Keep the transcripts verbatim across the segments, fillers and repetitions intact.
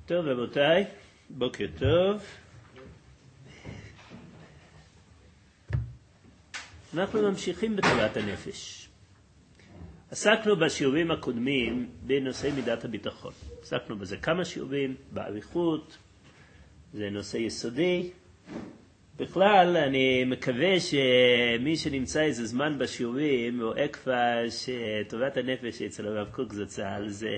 טוב רבותיי, בוקר טוב. אנחנו ממשיכים בתורת הנפש. עסקנו בשיעורים הקודמים בנושא מידת הביטחון. עסקנו בזה כמה שיעורים, באריכות, זה נושא יסודי. בכלל אני מקווה שמי שנמצא איזה זמן בשיעורים רואה כבר שתורת הנפש אצל הרב קוק זצ"ל זה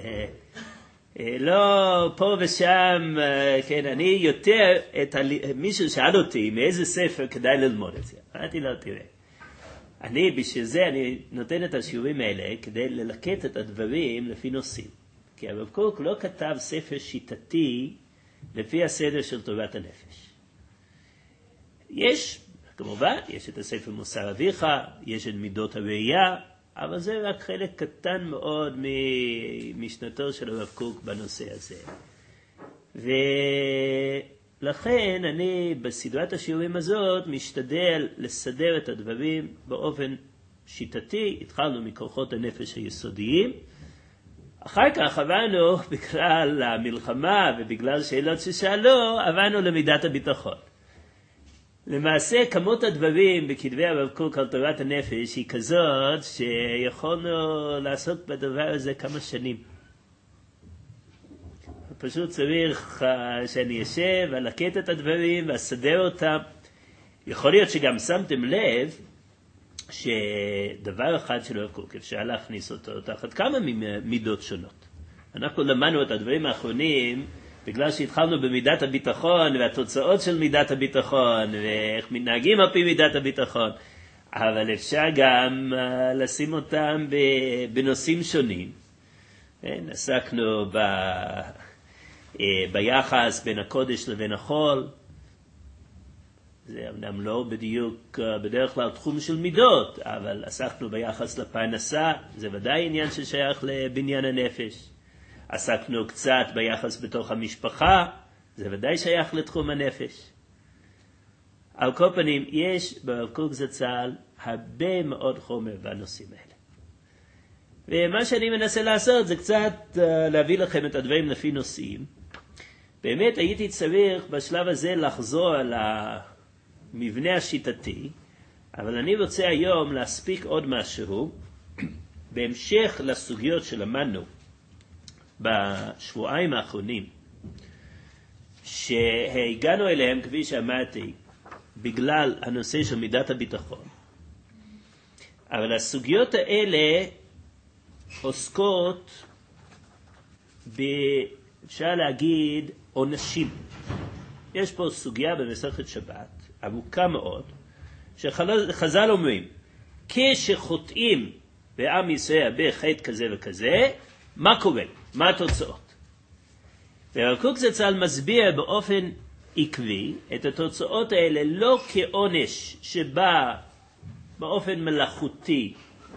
לא פה ושם, כן, אני יותר, את ה... מישהו שאל אותי מאיזה ספר כדאי ללמוד את זה. אמרתי לו, תראה, אני בשביל זה אני נותן את השיעורים האלה כדי ללקט את הדברים לפי נושאים. כי הרב קוק לא כתב ספר שיטתי לפי הסדר של תורת הנפש. יש, כמובן, יש את הספר מוסר אביך, יש את מידות הראייה, אבל זה רק חלק קטן מאוד ממשנתו של הרב קוק בנושא הזה. ולכן אני בסדרת השיעורים הזאת משתדל לסדר את הדברים באופן שיטתי. התחלנו מכוחות הנפש היסודיים, אחר כך עברנו בגלל המלחמה ובגלל שאלות ששאלו, עברנו למידת הביטחון. למעשה כמות הדברים בכתבי הרב קוק על תורת הנפש היא כזאת שיכולנו לעשות בדבר הזה כמה שנים. פשוט צריך שאני אשב ולקט את הדברים ואסדר אותם. יכול להיות שגם שמתם לב שדבר אחד של הרב קוק אפשר להכניס אותו תחת כמה מידות שונות. אנחנו למדנו את הדברים האחרונים בגלל שהתחלנו במידת הביטחון והתוצאות של מידת הביטחון ואיך מתנהגים על פי מידת הביטחון, אבל אפשר גם uh, לשים אותם בנושאים שונים. עסקנו ב, uh, ביחס בין הקודש לבין החול. זה אמנם לא בדיוק uh, בדרך כלל תחום של מידות, אבל עסקנו ביחס לפרנסה, זה ודאי עניין ששייך לבניין הנפש. עסקנו קצת ביחס בתוך המשפחה, זה ודאי שייך לתחום הנפש. על כל פנים, יש ברב קוק זצ"ל הרבה מאוד חומר בנושאים האלה. ומה שאני מנסה לעשות זה קצת uh, להביא לכם את הדברים לפי נושאים. באמת הייתי צריך בשלב הזה לחזור על המבנה השיטתי, אבל אני רוצה היום להספיק עוד משהו, בהמשך לסוגיות שלמדנו בשבועיים האחרונים, שהגענו אליהם, כפי שאמרתי, בגלל הנושא של מידת הביטחון. אבל הסוגיות האלה עוסקות ב, אפשר להגיד, עונשים. יש פה סוגיה במסכת שבת, עמוקה מאוד, שחז"ל אומרים, כשחוטאים בעם ישראל בחטא כזה וכזה, מה קורה? מה התוצאות? והרב קוק זצ"ל מסביר באופן עקבי את התוצאות האלה לא כעונש שבא באופן מלאכותי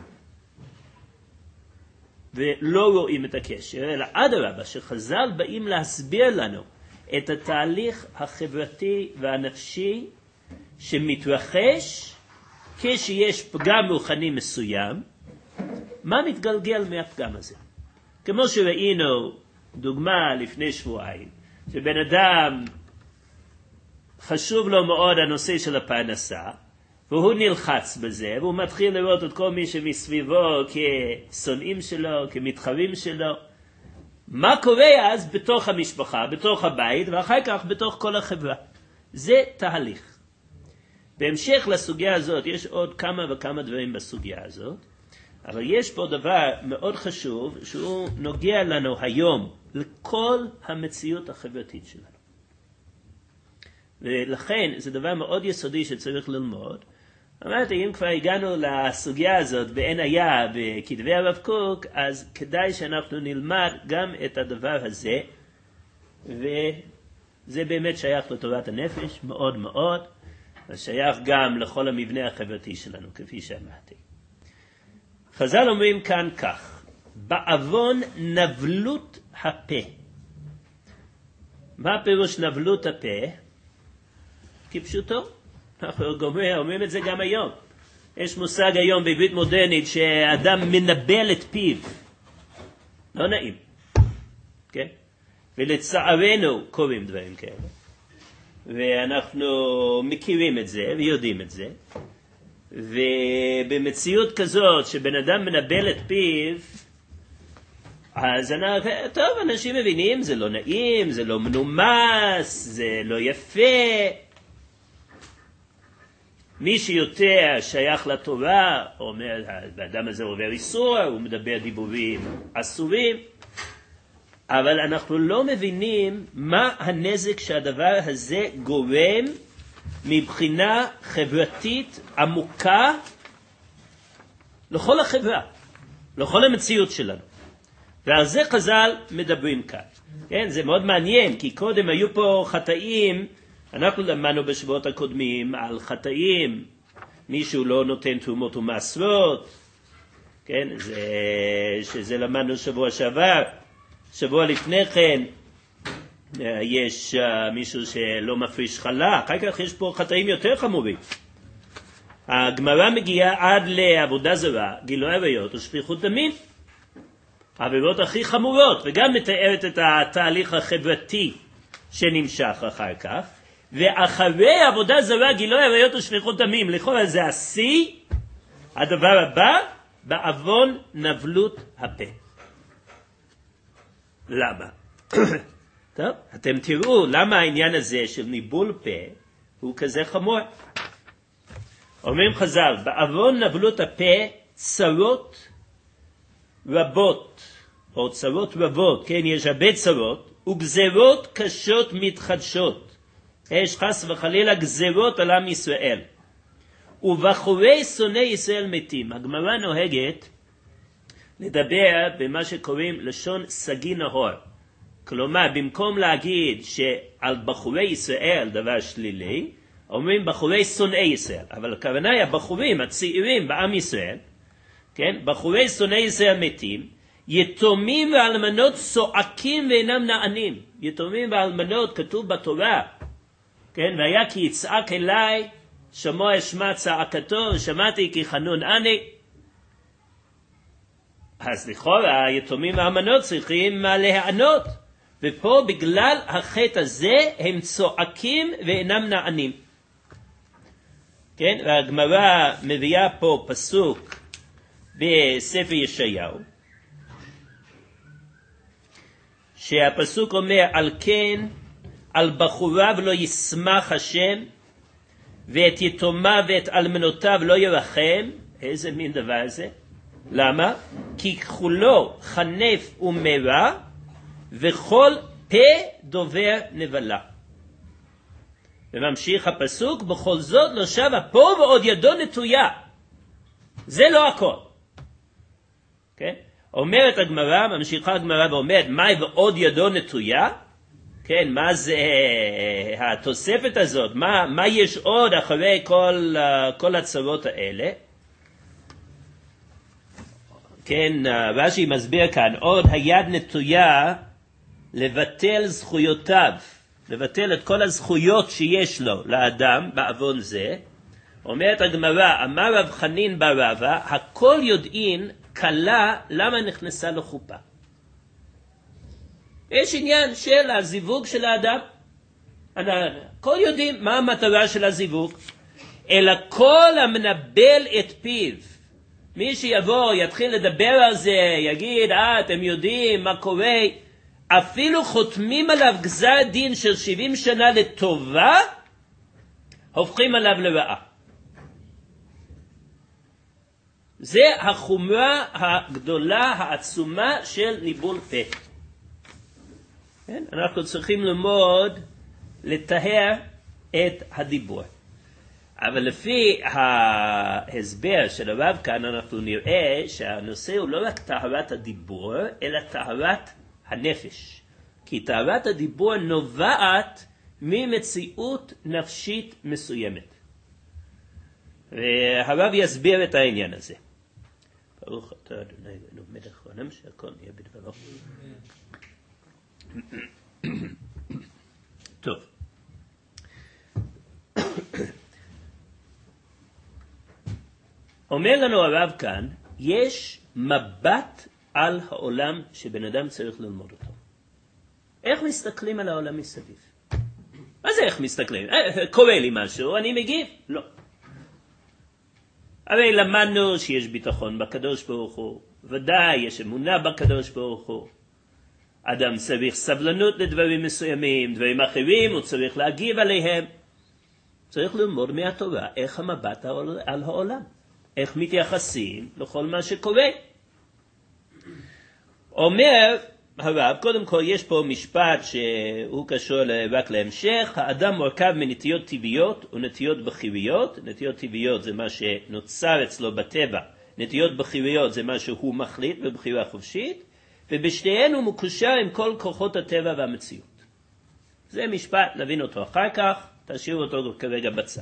ולא רואים את הקשר, אלא אדרבה, שחז"ל באים להסביר לנו את התהליך החברתי והנפשי שמתרחש כשיש פגם רוחני מסוים. מה מתגלגל מהפגם הזה? כמו שראינו דוגמה לפני שבועיים, שבן אדם חשוב לו מאוד הנושא של הפרנסה, והוא נלחץ בזה, והוא מתחיל לראות את כל מי שמסביבו כשונאים שלו, כמתחרים שלו. מה קורה אז בתוך המשפחה, בתוך הבית, ואחר כך בתוך כל החברה? זה תהליך. בהמשך לסוגיה הזאת, יש עוד כמה וכמה דברים בסוגיה הזאת, אבל יש פה דבר מאוד חשוב שהוא נוגע לנו היום לכל המציאות החברתית שלנו. ולכן זה דבר מאוד יסודי שצריך ללמוד. אמרתי, אם כבר הגענו לסוגיה הזאת בעין היה בכתבי הרב קוק, אז כדאי שאנחנו נלמד גם את הדבר הזה, וזה באמת שייך לתורת הנפש מאוד מאוד, ושייך גם לכל המבנה החברתי שלנו, כפי שאמרתי. חז"ל אומרים כאן כך, בעוון נבלות הפה. מה פירוש נבלות הפה? כפשוטו. אנחנו אומרים את זה גם היום. יש מושג היום בעברית מודרנית שאדם מנבל את פיו. לא נעים. כן? ולצערנו קוראים דברים כאלה. ואנחנו מכירים את זה ויודעים את זה. ובמציאות כזאת שבן אדם מנבל את פיו, אז אנחנו, טוב, אנשים מבינים, זה לא נעים, זה לא מנומס, זה לא יפה. מי שיותר שייך לתורה, אומר, האדם הזה עובר איסור, הוא מדבר דיבורים אסורים, אבל אנחנו לא מבינים מה הנזק שהדבר הזה גורם מבחינה חברתית עמוקה לכל החברה, לכל המציאות שלנו. ועל זה חז"ל מדברים כאן. כן, זה מאוד מעניין, כי קודם היו פה חטאים, אנחנו למדנו בשבועות הקודמים על חטאים, מישהו לא נותן תרומות ומעשרות, כן, זה, שזה למדנו שבוע שעבר. שבוע לפני כן יש מישהו שלא מפריש חלה, אחר כך יש פה חטאים יותר חמורים. הגמרא מגיעה עד לעבודה זרה, גילוי עריות ושפיכות דמים. העבירות הכי חמורות, וגם מתארת את התהליך החברתי שנמשך אחר כך. ואחרי עבודה זרה, גילוי עריות ושפיכות דמים, לכאורה זה השיא. הדבר הבא, בעוון נבלות הפה. למה? טוב, אתם תראו למה העניין הזה של ניבול פה הוא כזה חמור. אומרים חז"ל, בעוון נבלות הפה צרות רבות, או צרות רבות, כן, יש הרבה צרות, וגזרות קשות מתחדשות. יש חס וחלילה גזרות על עם ישראל. ובחורי שונאי ישראל מתים. הגמרא נוהגת לדבר במה שקוראים לשון סגי נהור. כלומר, במקום להגיד שעל בחורי ישראל דבר שלילי, אומרים בחורי שונאי ישראל. אבל הכוונה היא הבחורים, הצעירים בעם ישראל, כן? בחורי שונאי ישראל מתים, יתומים ואלמנות צועקים ואינם נענים. יתומים ואלמנות כתוב בתורה, כן? והיה כי יצעק אליי, שמוע אשמע צעקתו, ושמעתי כי חנון אני. אז לכאורה היתומים והאלמנות צריכים להיענות, ופה בגלל החטא הזה הם צועקים ואינם נענים. כן? והגמרא מביאה פה פסוק בספר ישעיהו, שהפסוק אומר, על כן על בחוריו לא ישמח השם, ואת יתומיו ואת אלמנותיו לא ירחם. איזה מין דבר זה? למה? כי כחולו חנף ומרע, וכל פה דובר נבלה. וממשיך הפסוק, בכל זאת לא שב אפו ועוד ידו נטויה. זה לא הכל. כן? אומרת הגמרא, ממשיכה הגמרא ואומרת, מה ועוד ידו נטויה? כן, מה זה התוספת הזאת? מה, מה יש עוד אחרי כל, כל הצרות האלה? כן, רש"י מסביר כאן, עוד היד נטויה לבטל זכויותיו, לבטל את כל הזכויות שיש לו לאדם בעוון זה. אומרת הגמרא, אמר רב חנין בר רבא, הכל יודעין כלה למה נכנסה לו חופה. יש עניין של הזיווג של האדם. הכל יודעים מה המטרה של הזיווג, אלא כל המנבל את פיו, מי שיבוא יתחיל לדבר על זה, יגיד, אה, אתם יודעים מה קורה, אפילו חותמים עליו גזר דין של שבעים שנה לטובה, הופכים עליו לרעה. זה החומרה הגדולה, העצומה של ניבול פה. כן? אנחנו צריכים ללמוד לטהר את הדיבור. אבל לפי ההסבר של הרב כאן אנחנו נראה שהנושא הוא לא רק טהרת הדיבור, אלא טהרת הנפש. כי טהרת הדיבור נובעת ממציאות נפשית מסוימת. והרב יסביר את העניין הזה. ברוך אתה אדוני אלוהינו מלך העולם שהכל נהיה בדברו. טוב. אומר לנו הרב כאן, יש מבט על העולם שבן אדם צריך ללמוד אותו. איך מסתכלים על העולם מסביב? מה זה איך מסתכלים? קורה לי משהו, אני מגיב? לא. הרי למדנו שיש ביטחון בקדוש ברוך הוא, ודאי יש אמונה בקדוש ברוך הוא. אדם צריך סבלנות לדברים מסוימים, דברים אחרים הוא צריך להגיב עליהם. צריך ללמוד מהתורה איך המבט על העולם, איך מתייחסים לכל מה שקורה. אומר הרב, קודם כל יש פה משפט שהוא קשור רק להמשך. האדם מורכב מנטיות טבעיות ונטיות בחיריות. נטיות טבעיות זה מה שנוצר אצלו בטבע, נטיות בחיריות זה מה שהוא מחליט בבחירה חופשית, ובשתיהן הוא מקושר עם כל כוחות הטבע והמציאות. זה משפט, נבין אותו אחר כך, תשאירו אותו כרגע בצד.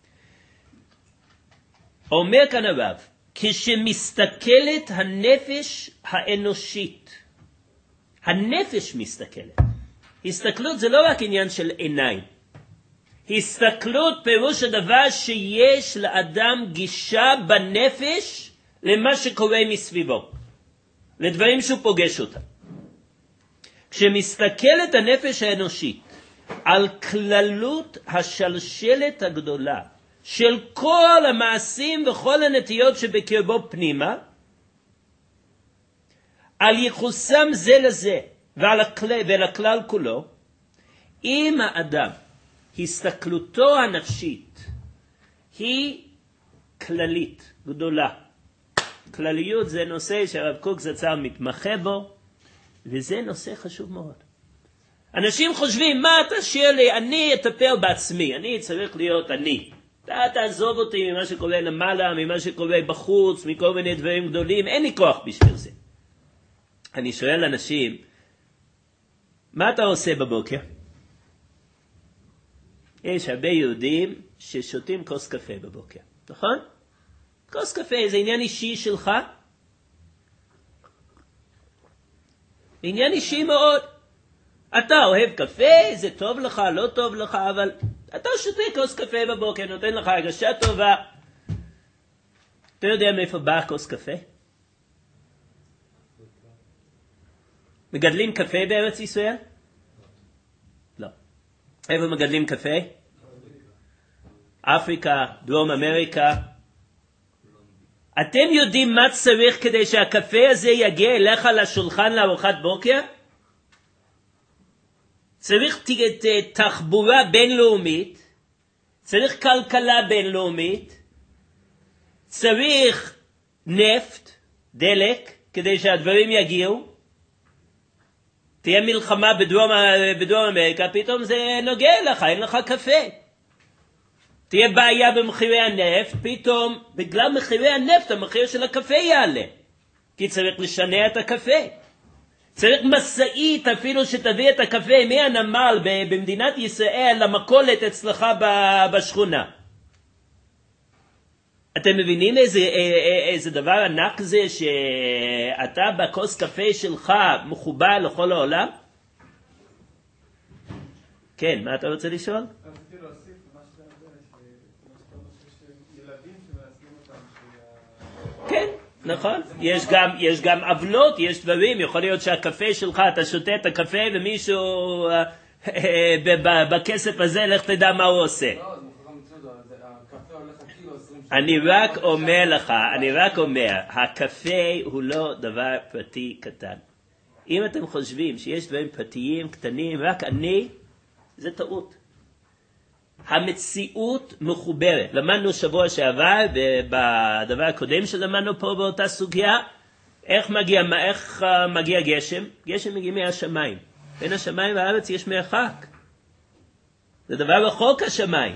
אומר כאן הרב, כשמסתכלת הנפש האנושית, הנפש מסתכלת. הסתכלות זה לא רק עניין של עיניים. הסתכלות פירוש הדבר שיש לאדם גישה בנפש למה שקורה מסביבו, לדברים שהוא פוגש אותם. כשמסתכלת הנפש האנושית על כללות השלשלת הגדולה של כל המעשים וכל הנטיות שבקרבו פנימה, על ייחוסם זה לזה ועל הכלל, ועל הכלל כולו, אם האדם הסתכלותו הנפשית היא כללית, גדולה. כלליות זה נושא שהרב קוק זצ"ל מתמחה בו, וזה נושא חשוב מאוד. אנשים חושבים, מה אתה שואל לי? אני אטפל בעצמי, אני צריך להיות אני. אתה תעזוב אותי ממה שקורה למעלה, ממה שקורה בחוץ, מכל מיני דברים גדולים, אין לי כוח בשביל זה. אני שואל אנשים, מה אתה עושה בבוקר? יש הרבה יהודים ששותים כוס קפה בבוקר, נכון? כוס קפה זה עניין אישי שלך? עניין אישי מאוד. אתה אוהב קפה, זה טוב לך, לא טוב לך, אבל אתה שותה כוס קפה בבוקר, נותן לך הרגשה טובה. אתה יודע מאיפה בא כוס קפה? מגדלים קפה בארץ ישראל? לא. איפה מגדלים קפה? אפריקה, דרום אמריקה. אתם יודעים מה צריך כדי שהקפה הזה יגיע אליך לשולחן לארוחת בוקר? צריך תחבורה בינלאומית, צריך כלכלה בינלאומית, צריך נפט, דלק, כדי שהדברים יגיעו. תהיה מלחמה בדרום, בדרום אמריקה, פתאום זה נוגע לך, אין לך קפה. תהיה בעיה במחירי הנפט, פתאום בגלל מחירי הנפט המחיר של הקפה יעלה. כי צריך לשנע את הקפה. צריך מסעית אפילו שתביא את הקפה מהנמל במדינת ישראל למכולת אצלך בשכונה. אתם מבינים איזה, איזה דבר ענק זה שאתה בכוס קפה שלך מחובר לכל העולם? כן, מה אתה רוצה לשאול? רציתי להוסיף מה שאתה אומר, שילדים שמייצגים אותם. כן, נכון. יש גם, יש גם עוולות, יש דברים. יכול להיות שהקפה שלך, אתה שותה את הקפה ומישהו בכסף הזה, לך תדע מה הוא עושה. אני רק אומר לך, אני רק אומר, הקפה הוא לא דבר פרטי קטן. אם אתם חושבים שיש דברים פרטיים קטנים, רק אני, זה טעות. המציאות מחוברת. למדנו שבוע שעבר, בדבר הקודם שלמדנו פה באותה סוגיה, איך מגיע, איך מגיע גשם? גשם מגיע מהשמיים. בין השמיים והארץ יש מרחק. זה דבר רחוק השמיים.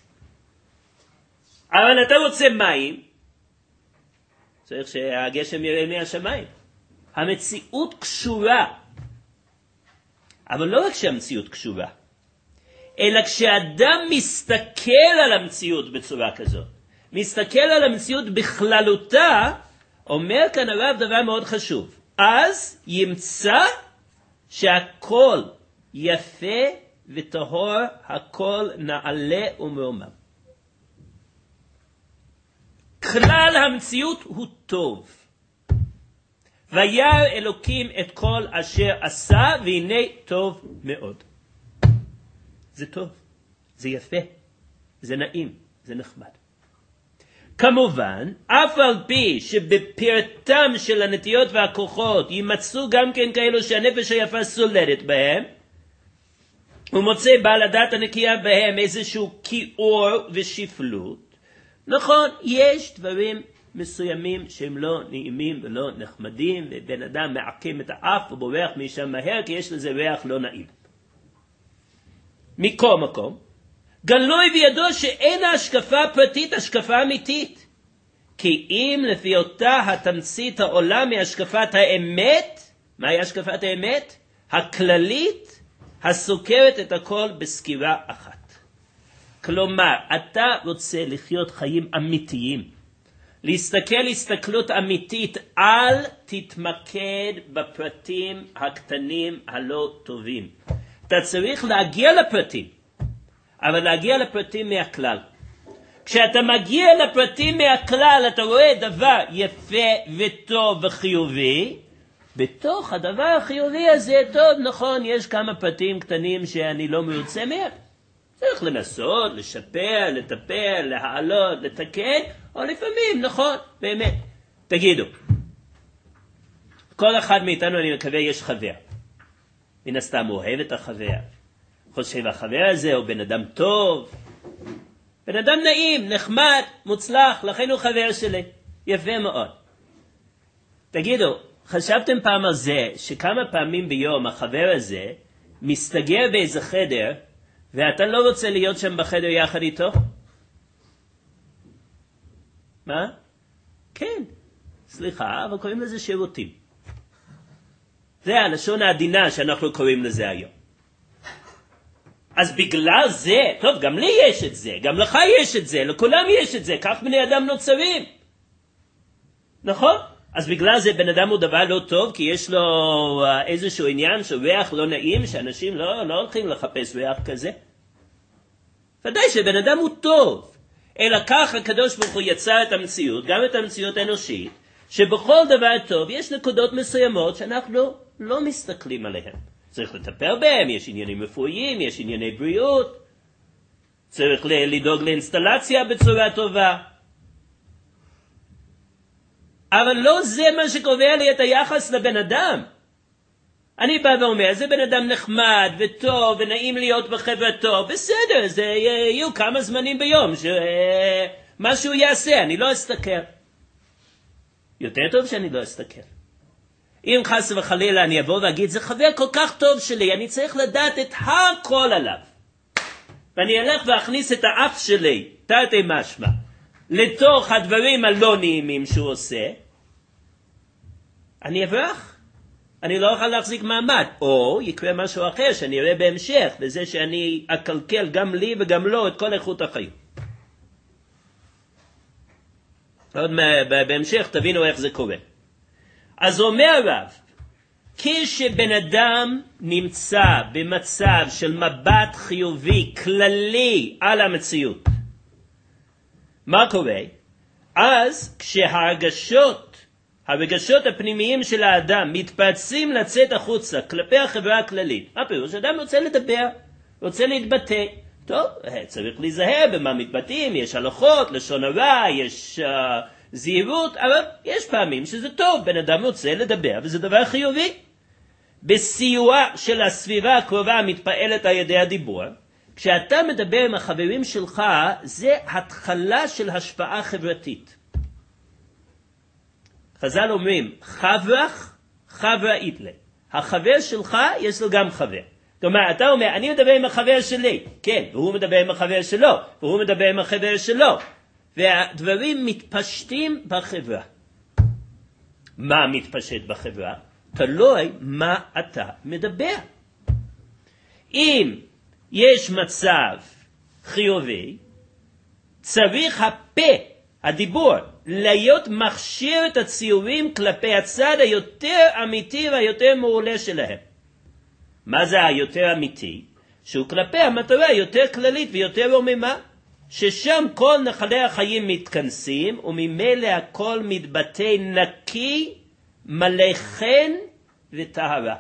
אבל אתה רוצה מים, צריך שהגשם ירד מהשמיים. המציאות קשורה. אבל לא רק שהמציאות קשורה, אלא כשאדם מסתכל על המציאות בצורה כזאת, מסתכל על המציאות בכללותה, אומר כאן הרב דבר מאוד חשוב. אז ימצא שהכל יפה וטהור, הכל נעלה ומרומם. כלל המציאות הוא טוב. וירא אלוקים את כל אשר עשה, והנה טוב מאוד. זה טוב, זה יפה, זה נעים, זה נחמד. כמובן, אף על פי שבפרטם של הנטיות והכוחות יימצאו גם כן כאלו שהנפש היפה סולדת בהם, הוא מוצא בעל הדת הנקייה בהם איזשהו כיעור ושפלות. נכון, יש דברים מסוימים שהם לא נעימים ולא נחמדים, ובן אדם מעקם את האף ובורח משם מהר, כי יש לזה ריח לא נעים. מכל מקום, גלוי בידו שאין ההשקפה הפרטית השקפה אמיתית. כי אם לפי אותה התמצית העולה מהשקפת האמת, מהי השקפת האמת? הכללית, הסוקרת את הכל בסקירה אחת. כלומר, אתה רוצה לחיות חיים אמיתיים, להסתכל הסתכלות אמיתית, אל תתמקד בפרטים הקטנים הלא טובים. אתה צריך להגיע לפרטים, אבל להגיע לפרטים מהכלל. כשאתה מגיע לפרטים מהכלל, אתה רואה דבר יפה וטוב וחיובי, בתוך הדבר החיובי הזה, טוב, נכון, יש כמה פרטים קטנים שאני לא מרוצה מהם. צריך לנסות, לשפר, לטפל, להעלות, לתקן, או לפעמים, נכון, באמת. תגידו, כל אחד מאיתנו, אני מקווה, יש חבר. מן הסתם הוא אוהב את החבר. חושב החבר הזה הוא בן אדם טוב, בן אדם נעים, נחמד, מוצלח, לכן הוא חבר שלי. יפה מאוד. תגידו, חשבתם פעם על זה שכמה פעמים ביום החבר הזה מסתגר באיזה חדר, ואתה לא רוצה להיות שם בחדר יחד איתו? מה? כן. סליחה, אבל קוראים לזה שירותים. זה הלשון העדינה שאנחנו קוראים לזה היום. אז בגלל זה, טוב, גם לי יש את זה, גם לך יש את זה, לכולם יש את זה, כך בני אדם נוצרים. נכון? אז בגלל זה בן אדם הוא דבר לא טוב, כי יש לו איזשהו עניין של ריח לא נעים, שאנשים לא, לא הולכים לחפש ריח כזה. ודאי שבן אדם הוא טוב, אלא כך הקדוש ברוך הוא יצר את המציאות, גם את המציאות האנושית, שבכל דבר טוב יש נקודות מסוימות שאנחנו לא מסתכלים עליהן. צריך לטפל בהם, יש עניינים רפואיים, יש ענייני בריאות, צריך לדאוג לאינסטלציה בצורה טובה. אבל לא זה מה שקובע לי את היחס לבן אדם. אני בא ואומר, זה בן אדם נחמד וטוב ונעים להיות בחברתו, בסדר, זה יהיו כמה זמנים ביום שמה שהוא יעשה, אני לא אסתכל. יותר טוב שאני לא אסתכל. אם חס וחלילה אני אבוא ואגיד, זה חבר כל כך טוב שלי, אני צריך לדעת את הכל עליו. ואני אלך ואכניס את האף שלי, תרתי משמע, לתוך הדברים הלא נעימים שהוא עושה, אני אברח. אני לא אוכל להחזיק מעמד. או יקרה משהו אחר שאני אראה בהמשך, בזה שאני אקלקל גם לי וגם לו את כל איכות החיים. עוד בהמשך תבינו איך זה קורה. אז אומר רב, כשבן אדם נמצא במצב של מבט חיובי כללי על המציאות, מה קורה? אז כשהרגשות, הרגשות הפנימיים של האדם מתפרצים לצאת החוצה כלפי החברה הכללית, מה פירוש? אדם רוצה לדבר, רוצה להתבטא. טוב, צריך להיזהר במה מתבטאים, יש הלכות, לשון הרע, יש uh, זהירות, אבל יש פעמים שזה טוב, בן אדם רוצה לדבר, וזה דבר חיובי. בסיוע של הסביבה הקרובה המתפעלת על ידי הדיבור, כשאתה מדבר עם החברים שלך, זה התחלה של השפעה חברתית. חז"ל אומרים, חברך, חברה איתלה. החבר שלך, יש לו גם חבר. זאת אומרת, אתה אומר, אני מדבר עם החבר שלי, כן, והוא מדבר עם החבר שלו, והוא מדבר עם החבר שלו, והדברים מתפשטים בחברה. מה מתפשט בחברה? תלוי מה אתה מדבר. אם יש מצב חיובי, צריך הפה, הדיבור, להיות מכשיר את הציורים כלפי הצד היותר אמיתי והיותר מעולה שלהם. מה זה היותר אמיתי? שהוא כלפי המטרה היותר כללית ויותר רוממה, ששם כל נחלי החיים מתכנסים, וממילא הכל מתבטא נקי מלא חן וטהרה.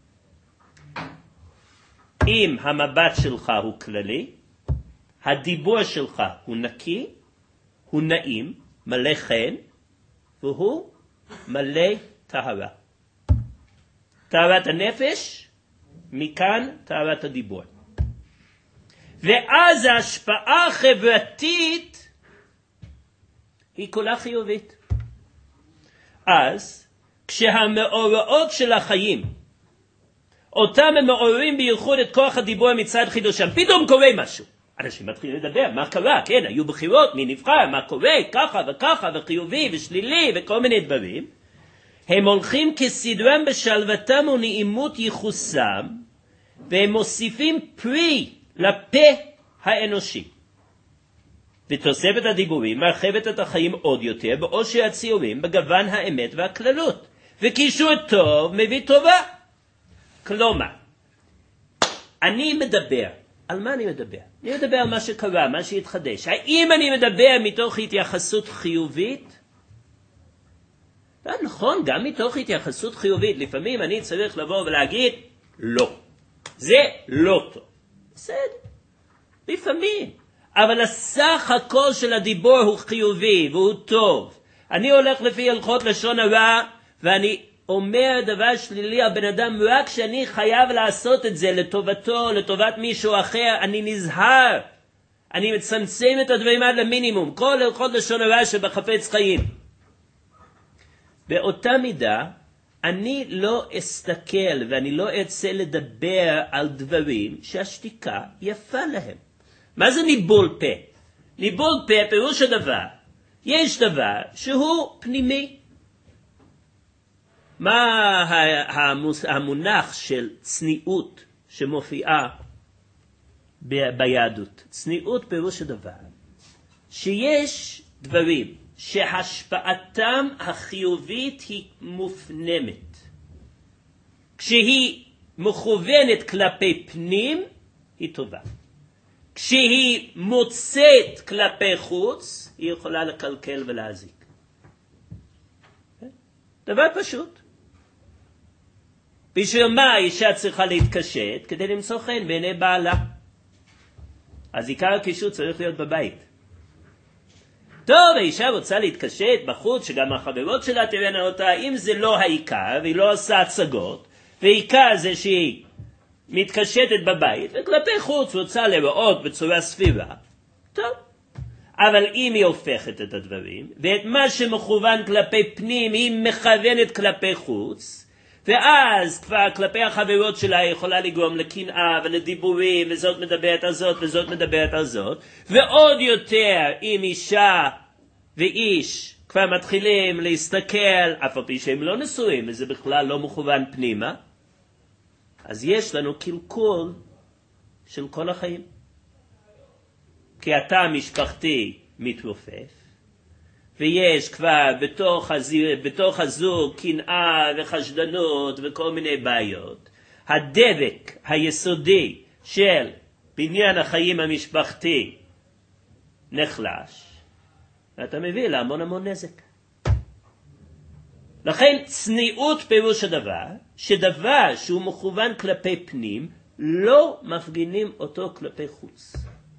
אם המבט שלך הוא כללי, הדיבור שלך הוא נקי, הוא נעים, מלא חן, והוא מלא טהרה. טהרת הנפש, מכאן טהרת הדיבור. ואז ההשפעה החברתית היא כולה חיובית. אז כשהמאורעות של החיים, אותם הם מעוררים בייחוד את כוח הדיבור מצד חידושם, פתאום קורה משהו. אנשים מתחילים לדבר, מה קרה? כן, היו בחירות, מי נבחר, מה קורה, ככה וככה, וחיובי ושלילי וכל מיני דברים. הם הולכים כסדרם בשלוותם ונעימות ייחוסם, והם מוסיפים פרי לפה האנושי. ותוספת הדיבורים מרחבת את החיים עוד יותר, באושר הציורים, בגוון האמת והכללות. וקישור טוב מביא טובה. כלומר, אני מדבר. על מה אני מדבר? אני מדבר על מה שקרה, מה שהתחדש. האם אני מדבר מתוך התייחסות חיובית? לא, נכון, גם מתוך התייחסות חיובית. לפעמים אני צריך לבוא ולהגיד, לא. זה לא טוב. בסדר. לפעמים. אבל הסך הכל של הדיבור הוא חיובי והוא טוב. אני הולך לפי הלכות לשון הרע, ואני אומר דבר שלילי על בן אדם, רק שאני חייב לעשות את זה לטובתו, לטובת מישהו אחר, אני נזהר. אני מצמצם את הדברים עד למינימום. כל הלכות לשון הרע שבחפץ חיים. באותה מידה, אני לא אסתכל ואני לא ארצה לדבר על דברים שהשתיקה יפה להם. מה זה ניבול פה? ניבול פה פירוש הדבר. יש דבר שהוא פנימי. מה המונח של צניעות שמופיעה ביהדות? צניעות פירוש הדבר. שיש דברים שהשפעתם החיובית היא מופנמת. כשהיא מכוונת כלפי פנים, היא טובה. כשהיא מוצאת כלפי חוץ, היא יכולה לקלקל ולהזיק. דבר פשוט. בשביל מה האישה צריכה להתקשט? כדי למצוא חן בעיני בעלה. אז עיקר הקישוט צריך להיות בבית. טוב, האישה רוצה להתקשט בחוץ, שגם החברות שלה תראינה אותה, אם זה לא העיקר, והיא לא עושה הצגות, והעיקר זה שהיא מתקשטת בבית, וכלפי חוץ רוצה לראות בצורה סבירה, טוב. אבל אם היא הופכת את הדברים, ואת מה שמכוון כלפי פנים, היא מכוונת כלפי חוץ, ואז כבר כלפי החברות שלה היא יכולה לגרום לקנאה ולדיבורים, וזאת מדברת על זאת וזאת מדברת על זאת, ועוד יותר אם אישה ואיש כבר מתחילים להסתכל, אף על פי שהם לא נשואים, וזה בכלל לא מכוון פנימה, אז יש לנו קלקול של כל החיים. כי התא המשפחתי מתרופף, ויש כבר בתוך, הזיר, בתוך הזוג קנאה וחשדנות וכל מיני בעיות. הדבק היסודי של בניין החיים המשפחתי נחלש, ואתה מביא להמון המון נזק. לכן צניעות פירוש הדבר, שדבר שהוא מכוון כלפי פנים, לא מפגינים אותו כלפי חוץ.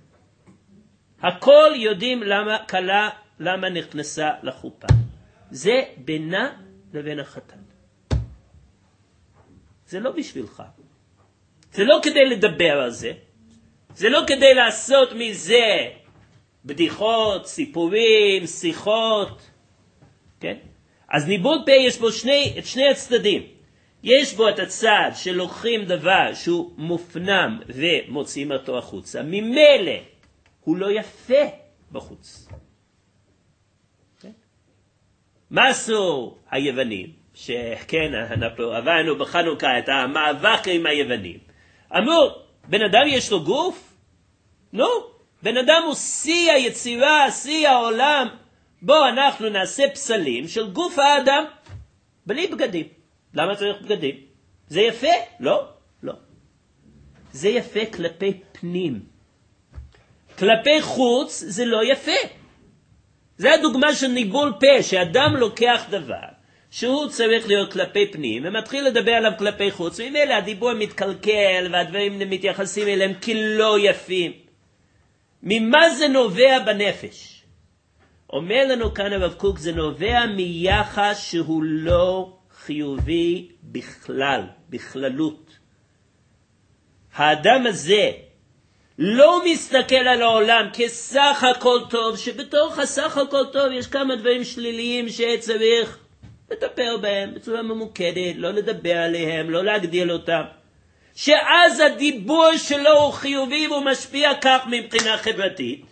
הכל יודעים למה קלה, למה נכנסה לחופה. זה בינה לבין החתן. זה לא בשבילך. זה לא כדי לדבר על זה. זה לא כדי לעשות מזה בדיחות, סיפורים, שיחות. כן? אז ניבול פה יש בו שני, את שני הצדדים. יש בו את הצד שלוקחים דבר שהוא מופנם ומוצאים אותו החוצה. ממילא הוא לא יפה בחוץ. כן? מה עשו היוונים? שכן, אנחנו עברנו בחנוכה את המאבק עם היוונים. אמרו, בן אדם יש לו גוף? נו, בן אדם הוא שיא היצירה, שיא העולם. בוא אנחנו נעשה פסלים של גוף האדם, בלי בגדים. למה צריך בגדים? זה יפה? לא, לא. זה יפה כלפי פנים. כלפי חוץ זה לא יפה. זה הדוגמה של ניבול פה, שאדם לוקח דבר שהוא צריך להיות כלפי פנים, ומתחיל לדבר עליו כלפי חוץ, וממילא הדיבור מתקלקל, והדברים מתייחסים אליהם כלא יפים. ממה זה נובע בנפש? אומר לנו כאן הרב קוק, זה נובע מיחס שהוא לא חיובי בכלל, בכללות. האדם הזה לא מסתכל על העולם כסך הכל טוב, שבתוך הסך הכל טוב יש כמה דברים שליליים שצריך לטפל בהם בצורה ממוקדת, לא לדבר עליהם, לא להגדיל אותם. שאז הדיבור שלו הוא חיובי והוא משפיע כך מבחינה חברתית.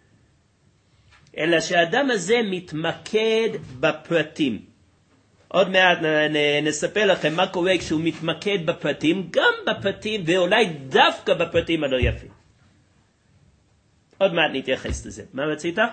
אלא שהאדם הזה מתמקד בפרטים. עוד מעט נספר לכם מה קורה כשהוא מתמקד בפרטים, גם בפרטים ואולי דווקא בפרטים הלא יפים. עוד מעט נתייחס לזה. מה רצית? בעצם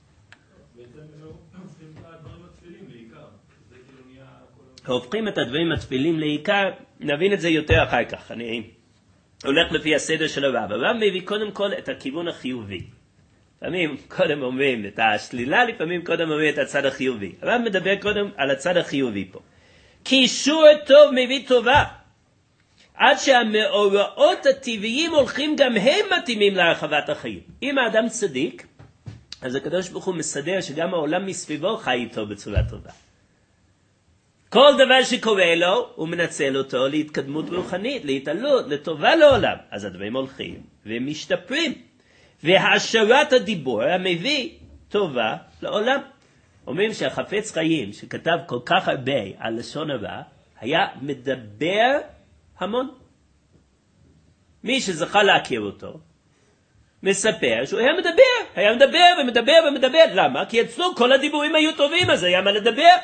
הופכים את הדברים התפילים לעיקר. זה כאילו נהיה... הופכים את הדברים התפילים לעיקר, נבין את זה יותר אחר כך. אני הולך לפי הסדר של הרב. הרב מביא קודם כל את הכיוון החיובי. לפעמים קודם אומרים את השלילה, לפעמים קודם אומרים את הצד החיובי. הרב מדבר קודם על הצד החיובי פה. כי אישור טוב מביא טובה. עד שהמאורעות הטבעיים הולכים גם הם מתאימים להרחבת החיים. אם האדם צדיק, אז הקדוש ברוך הוא מסדר שגם העולם מסביבו חי איתו בצורה טובה. כל דבר שקורה לו, הוא מנצל אותו להתקדמות רוחנית, להתעלות, לטובה לעולם. אז הדברים הולכים ומשתפרים. והעשרת הדיבור המביא טובה לעולם. אומרים שהחפץ חיים שכתב כל כך הרבה על לשון הרע, היה מדבר המון. מי שזכה להכיר אותו, מספר שהוא היה מדבר, היה מדבר ומדבר ומדבר. למה? כי אצלו כל הדיבורים היו טובים, אז היה מה לדבר.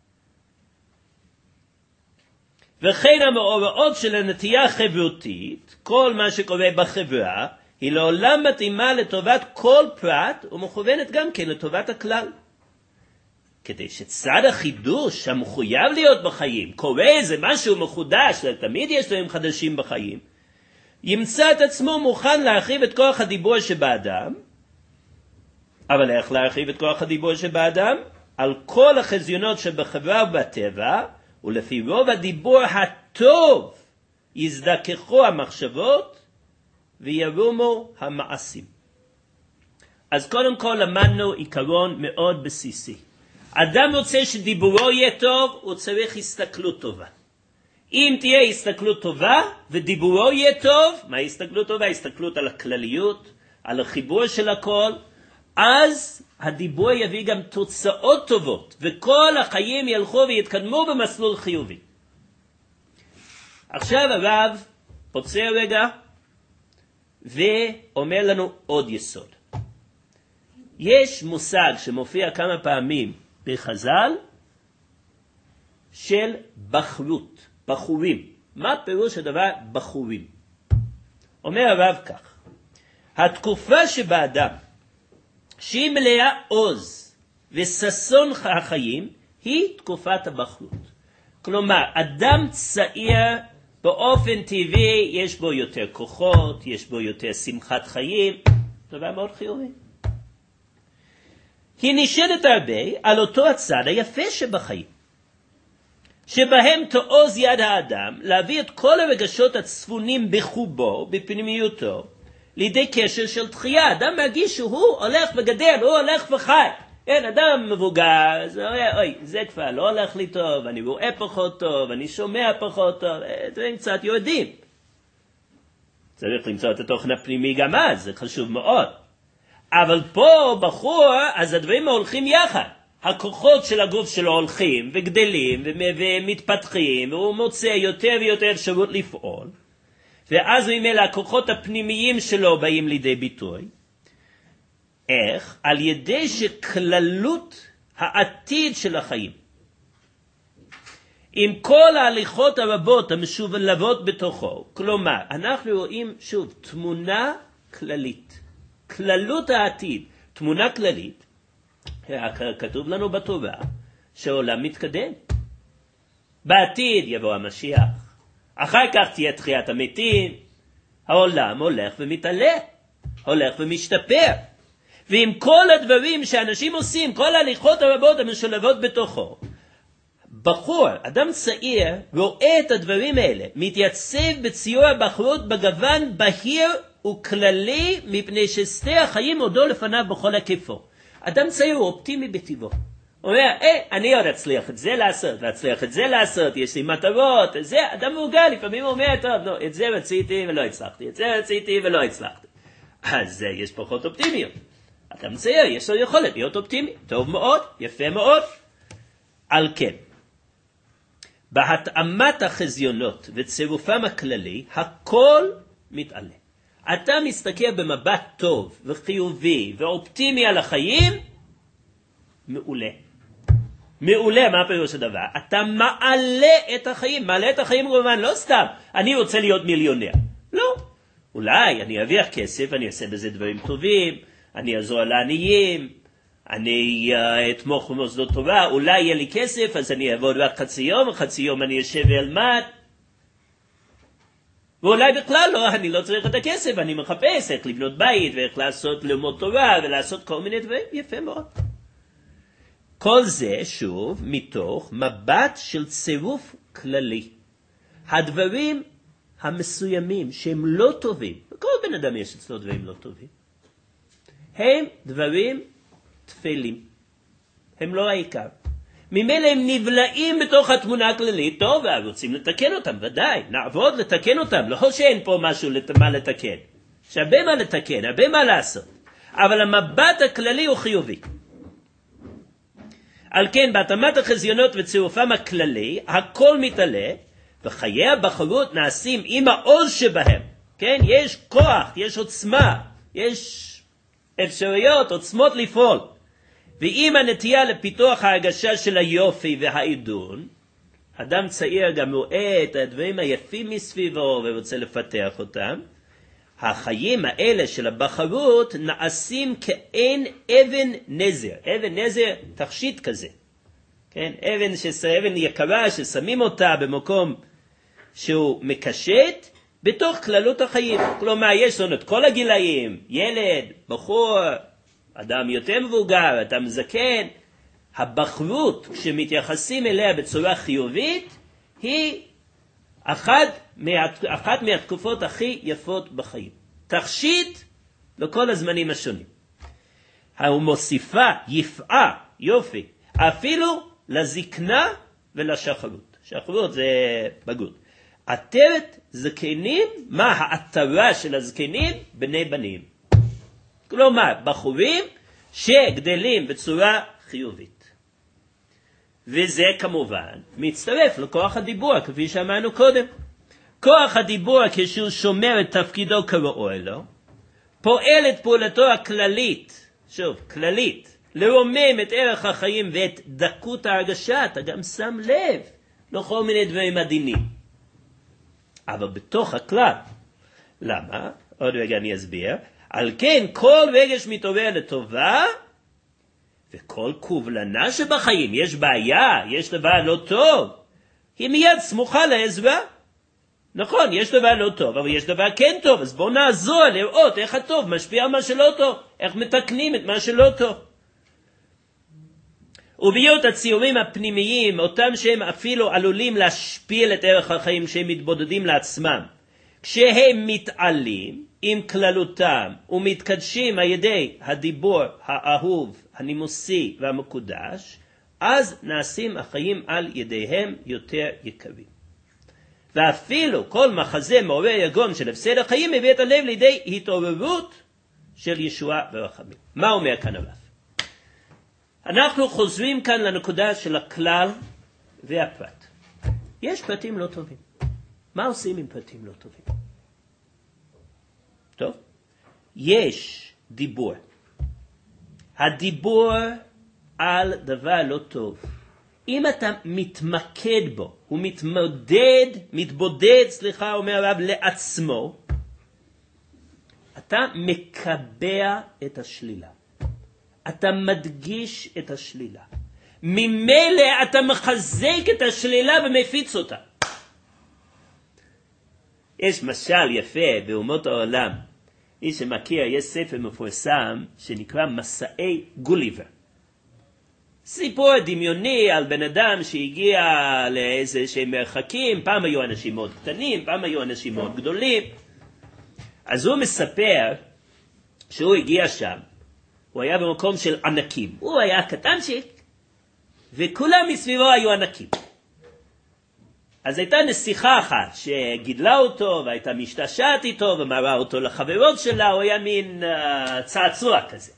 וכן המאורעות של הנטייה החברתית, כל מה שקורה בחברה, היא לעולם מתאימה לטובת כל פרט, ומכוונת גם כן לטובת הכלל. כדי שצד החידוש המחויב להיות בחיים, קורה איזה משהו מחודש, תמיד יש להם חדשים בחיים, ימצא את עצמו מוכן להרחיב את כוח הדיבור שבאדם. אבל איך להרחיב את כוח הדיבור שבאדם? על כל החזיונות שבחברה ובטבע, ולפי רוב הדיבור הטוב יזדככו המחשבות וירומו המעשים. אז קודם כל למדנו עיקרון מאוד בסיסי. אדם רוצה שדיבורו יהיה טוב, הוא צריך הסתכלות טובה. אם תהיה הסתכלות טובה ודיבורו יהיה טוב, מה הסתכלות טובה? הסתכלות על הכלליות, על החיבור של הכל, אז הדיבור יביא גם תוצאות טובות, וכל החיים ילכו ויתקדמו במסלול חיובי. עכשיו הרב פוצע רגע ואומר לנו עוד יסוד. יש מושג שמופיע כמה פעמים בחז"ל של בחרות, בחורים. מה פירוש הדבר בחורים? אומר הרב כך, התקופה שבאדם שהיא מלאה עוז וששון החיים היא תקופת הבחרות. כלומר, אדם צעיר באופן טבעי יש בו יותר כוחות, יש בו יותר שמחת חיים, דבר מאוד חיובי. היא נשענת הרבה על אותו הצד היפה שבחיים, שבהם תעוז יד האדם להביא את כל הרגשות הצפונים בחובו, בפנימיותו, לידי קשר של תחייה. אדם מרגיש שהוא הולך וגדל, הוא הולך וחי. אין, אדם מבוגר, זה, אוי, זה כבר לא הולך לי טוב, אני רואה פחות טוב, אני שומע פחות טוב, דברים קצת יורדים. צריך למצוא את התוכן הפנימי גם אז, זה חשוב מאוד. אבל פה בחור, אז הדברים הולכים יחד. הכוחות של הגוף שלו הולכים וגדלים ומתפתחים, והוא מוצא יותר ויותר אפשרות לפעול. ואז ממילא הכוחות הפנימיים שלו באים לידי ביטוי. איך? על ידי שכללות העתיד של החיים, עם כל ההליכות הרבות המשולבות בתוכו, כלומר, אנחנו רואים שוב תמונה כללית, כללות העתיד, תמונה כללית, כתוב לנו בתורה שהעולם מתקדם. בעתיד יבוא המשיח, אחר כך תהיה תחיית המתים, העולם הולך ומתעלה, הולך ומשתפר. ועם כל הדברים שאנשים עושים, כל ההליכות הרבות המשולבות בתוכו, בחור, אדם צעיר, רואה את הדברים האלה, מתייצב בציור הבחרות בגוון בהיר וכללי, מפני ששדה החיים עודו לפניו בכל היקפו. אדם צעיר הוא אופטימי בטבעו. הוא אומר, אה, אני עוד אצליח את זה לעשות, ואצליח את זה לעשות, יש לי מטרות, זה, אדם מורגל, לפעמים הוא אומר, טוב, לא, את זה רציתי ולא הצלחתי, את זה רציתי ולא הצלחתי. אז יש פחות אופטימיות. אדם צעיר, יש לו יכולת להיות אופטימי, טוב מאוד, יפה מאוד. על כן, בהתאמת החזיונות וצירופם הכללי, הכל מתעלה. אתה מסתכל במבט טוב וחיובי ואופטימי על החיים, מעולה. מעולה, מה פירוש הדבר? אתה מעלה את החיים, מעלה את החיים כמובן, לא סתם, אני רוצה להיות מיליונר. לא. אולי אני ארוויח כסף, אני אעשה בזה דברים טובים, אני אעזור לעניים, אני uh, אתמוך במוסדות טובה, אולי יהיה לי כסף, אז אני אעבוד רק חצי יום, חצי יום אני אשב ואלמד, ואולי בכלל לא, אני לא צריך את הכסף, אני מחפש איך לבנות בית, ואיך לעשות לימוד תורה, ולעשות כל מיני דברים, יפה מאוד. כל זה, שוב, מתוך מבט של צירוף כללי. הדברים המסוימים שהם לא טובים, וכל בן אדם יש אצלו דברים לא טובים, הם דברים תפלים. הם לא העיקר. ממילא הם נבלעים בתוך התמונה הכללית, טוב, רוצים לתקן אותם, ודאי, נעבוד לתקן אותם, לא שאין פה משהו מה לתקן. יש הרבה מה לתקן, הרבה מה לעשות. אבל המבט הכללי הוא חיובי. על כן, בהתאמת החזיונות וצירופם הכללי, הכל מתעלה, וחיי הבחרות נעשים עם העוז שבהם. כן, יש כוח, יש עוצמה, יש אפשרויות, עוצמות לפעול. ועם הנטייה לפיתוח ההרגשה של היופי והעידון, אדם צעיר גם רואה את הדברים היפים מסביבו ורוצה לפתח אותם, החיים האלה של הבחרות נעשים כאין אבן נזר. אבן נזר, תכשיט כזה. כן? אבן, שס... אבן יקרה ששמים אותה במקום שהוא מקשט בתוך כללות החיים. כלומר, יש לנו את כל הגילאים, ילד, בחור, אדם יותר מבוגר, אדם זקן. הבחרות, כשמתייחסים אליה בצורה חיובית, היא אחת, מהת... אחת מהתקופות הכי יפות בחיים. תכשיט לכל הזמנים השונים. הוא מוסיפה, יפעה, יופי, אפילו לזקנה ולשחרות. שחרות זה בגרות. עטרת זקנים, מה העטרה של הזקנים? בני בנים. כלומר, בחורים שגדלים בצורה חיובית. וזה כמובן מצטרף לכוח הדיבור, כפי שאמרנו קודם. כוח הדיבור, כשהוא שומר את תפקידו כראוי לו, פועל את פעולתו הכללית, שוב, כללית, לרומם את ערך החיים ואת דקות ההרגשה, אתה גם שם לב לכל מיני דברים עדינים. אבל בתוך הכלל, למה? עוד רגע אני אסביר. על כן, כל רגש מתעורר לטובה, וכל קובלנה שבחיים, יש בעיה, יש דבר לא טוב, היא מיד סמוכה לעזרה. נכון, יש דבר לא טוב, אבל יש דבר כן טוב, אז בואו נעזור לראות איך הטוב משפיע על מה שלא טוב, איך מתקנים את מה שלא טוב. ובהיות הציורים הפנימיים, אותם שהם אפילו עלולים להשפיל את ערך החיים שהם מתבודדים לעצמם, כשהם מתעלים עם כללותם ומתקדשים על ידי הדיבור האהוב, הנימוסי והמקודש, אז נעשים החיים על ידיהם יותר יקרים. ואפילו כל מחזה מעורר יגון של הפסד החיים מביא את הלב לידי התעוררות של ישועה ורחמים. מה אומר כאן הרב? אנחנו חוזרים כאן לנקודה של הכלל והפרט. יש פרטים לא טובים. מה עושים עם פרטים לא טובים? טוב? יש דיבור. הדיבור על דבר לא טוב. אם אתה מתמקד בו, הוא מתמודד, מתבודד, סליחה, אומר הרב, לעצמו, אתה מקבע את השלילה. אתה מדגיש את השלילה. ממילא אתה מחזק את השלילה ומפיץ אותה. יש משל יפה באומות העולם. מי שמכיר, יש ספר מפורסם שנקרא מסעי גוליבר. סיפור דמיוני על בן אדם שהגיע לאיזה שהם מרחקים, פעם היו אנשים מאוד קטנים, פעם היו אנשים מאוד גדולים. אז הוא מספר שהוא הגיע שם, הוא היה במקום של ענקים, הוא היה קטנצ'יק, וכולם מסביבו היו ענקים. אז הייתה נסיכה אחת שגידלה אותו, והייתה משתשעת איתו, ומראה אותו לחברות שלה, הוא היה מין uh, צעצוע כזה.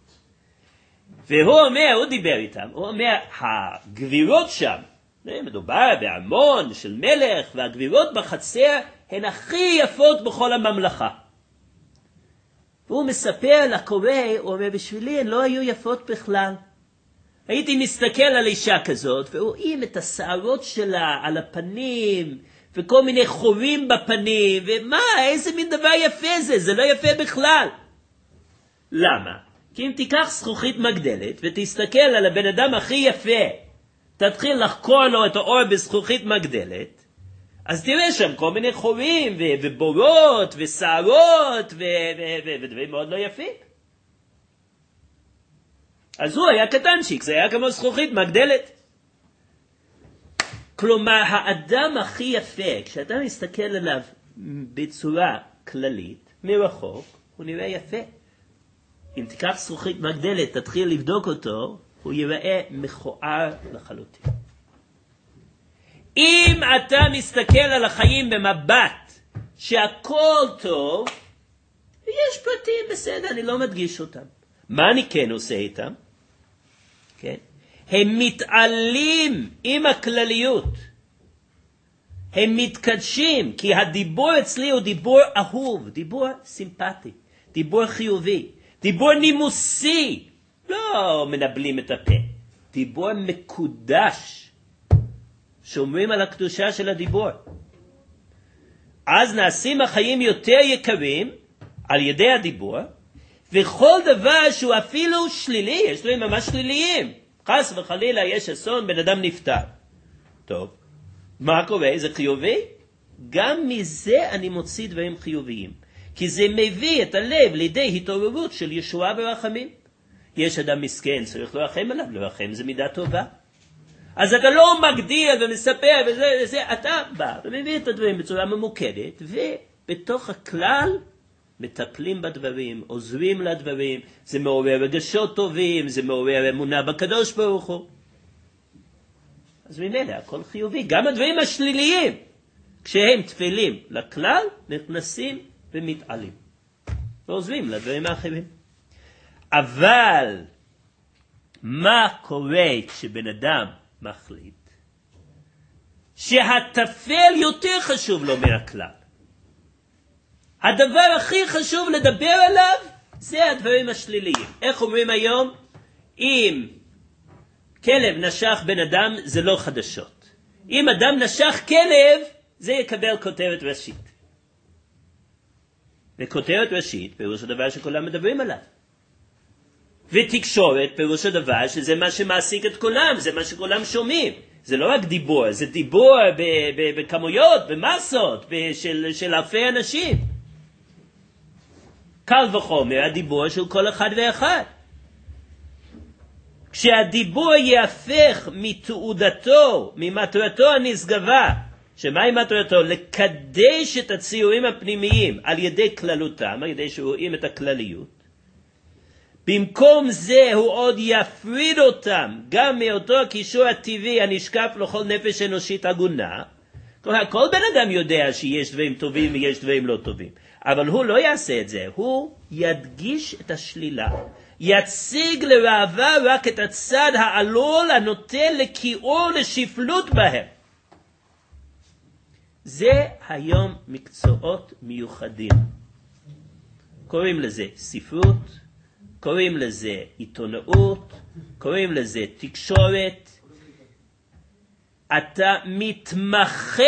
והוא אומר, הוא דיבר איתם, הוא אומר, הגבירות שם, מדובר בהמון של מלך, והגבירות בחצר הן הכי יפות בכל הממלכה. והוא מספר לקורא, הוא אומר, בשבילי הן לא היו יפות בכלל. הייתי מסתכל על אישה כזאת, ורואים את השערות שלה על הפנים, וכל מיני חורים בפנים, ומה, איזה מין דבר יפה זה, זה לא יפה בכלל. למה? כי אם תיקח זכוכית מגדלת, ותסתכל על הבן אדם הכי יפה, תתחיל לחקור לו את האור בזכוכית מגדלת, אז תראה שם כל מיני חורים, ו- ובורות, ושערות, ו- ו- ו- ודברים מאוד לא יפים. אז הוא היה קטנצ'יק, זה היה כמו זכוכית מגדלת. כלומר, האדם הכי יפה, כשאתה מסתכל עליו בצורה כללית, מרחוק, הוא נראה יפה. אם תיקח זכוכית מגדלת, תתחיל לבדוק אותו, הוא ייראה מכוער לחלוטין. אם אתה מסתכל על החיים במבט שהכל טוב, יש פרטים בסדר, אני לא מדגיש אותם. מה אני כן עושה איתם? כן? הם מתעלים עם הכלליות. הם מתקדשים, כי הדיבור אצלי הוא דיבור אהוב, דיבור סימפטי, דיבור חיובי, דיבור נימוסי. לא מנבלים את הפה. דיבור מקודש. שומרים על הקדושה של הדיבור. אז נעשים החיים יותר יקרים על ידי הדיבור, וכל דבר שהוא אפילו שלילי, יש דברים ממש שליליים. חס וחלילה יש אסון, בן אדם נפטר. טוב, מה קורה? זה חיובי? גם מזה אני מוציא דברים חיוביים. כי זה מביא את הלב לידי התעוררות של ישועה ורחמים. יש אדם מסכן, צריך לרחם עליו, לרחם זה מידה טובה. אז אתה לא מגדיר ומספר וזה, וזה, אתה בא ומביא את הדברים בצורה ממוקדת, ובתוך הכלל מטפלים בדברים, עוזרים לדברים, זה מעורר רגשות טובים, זה מעורר אמונה בקדוש ברוך הוא. אז ממילא הכל חיובי, גם הדברים השליליים, כשהם תפלים לכלל, נכנסים ומתעלים, ועוזרים לדברים האחרים. אבל מה קורה כשבן אדם מחליט שהטפל יותר חשוב לו מהכלל? הדבר הכי חשוב לדבר עליו זה הדברים השליליים. איך אומרים היום? אם כלב נשך בן אדם זה לא חדשות. אם אדם נשך כלב זה יקבל כותרת ראשית. וכותרת ראשית פירוש הדבר שכולם מדברים עליו. ותקשורת פירוש הדבר שזה מה שמעסיק את כולם, זה מה שכולם שומעים. זה לא רק דיבור, זה דיבור ב- ב- בכמויות, במסות, ב- של, של אלפי אנשים. קל וחומר הדיבור של כל אחד ואחד. כשהדיבור יהפך מתעודתו, ממטרתו הנשגבה, שמהי מטרתו? לקדש את הציורים הפנימיים על ידי כללותם, על ידי שרואים את הכלליות. במקום זה הוא עוד יפריד אותם גם מאותו הקישור הטבעי הנשקף לכל נפש אנושית הגונה. כלומר, כל בן אדם יודע שיש דברים טובים ויש דברים לא טובים. אבל הוא לא יעשה את זה, הוא ידגיש את השלילה. יציג לראווה רק את הצד העלול הנוטה לכיעור לשפלות בהם. זה היום מקצועות מיוחדים. קוראים לזה ספרות, קוראים לזה עיתונאות, קוראים לזה תקשורת. אתה מתמחה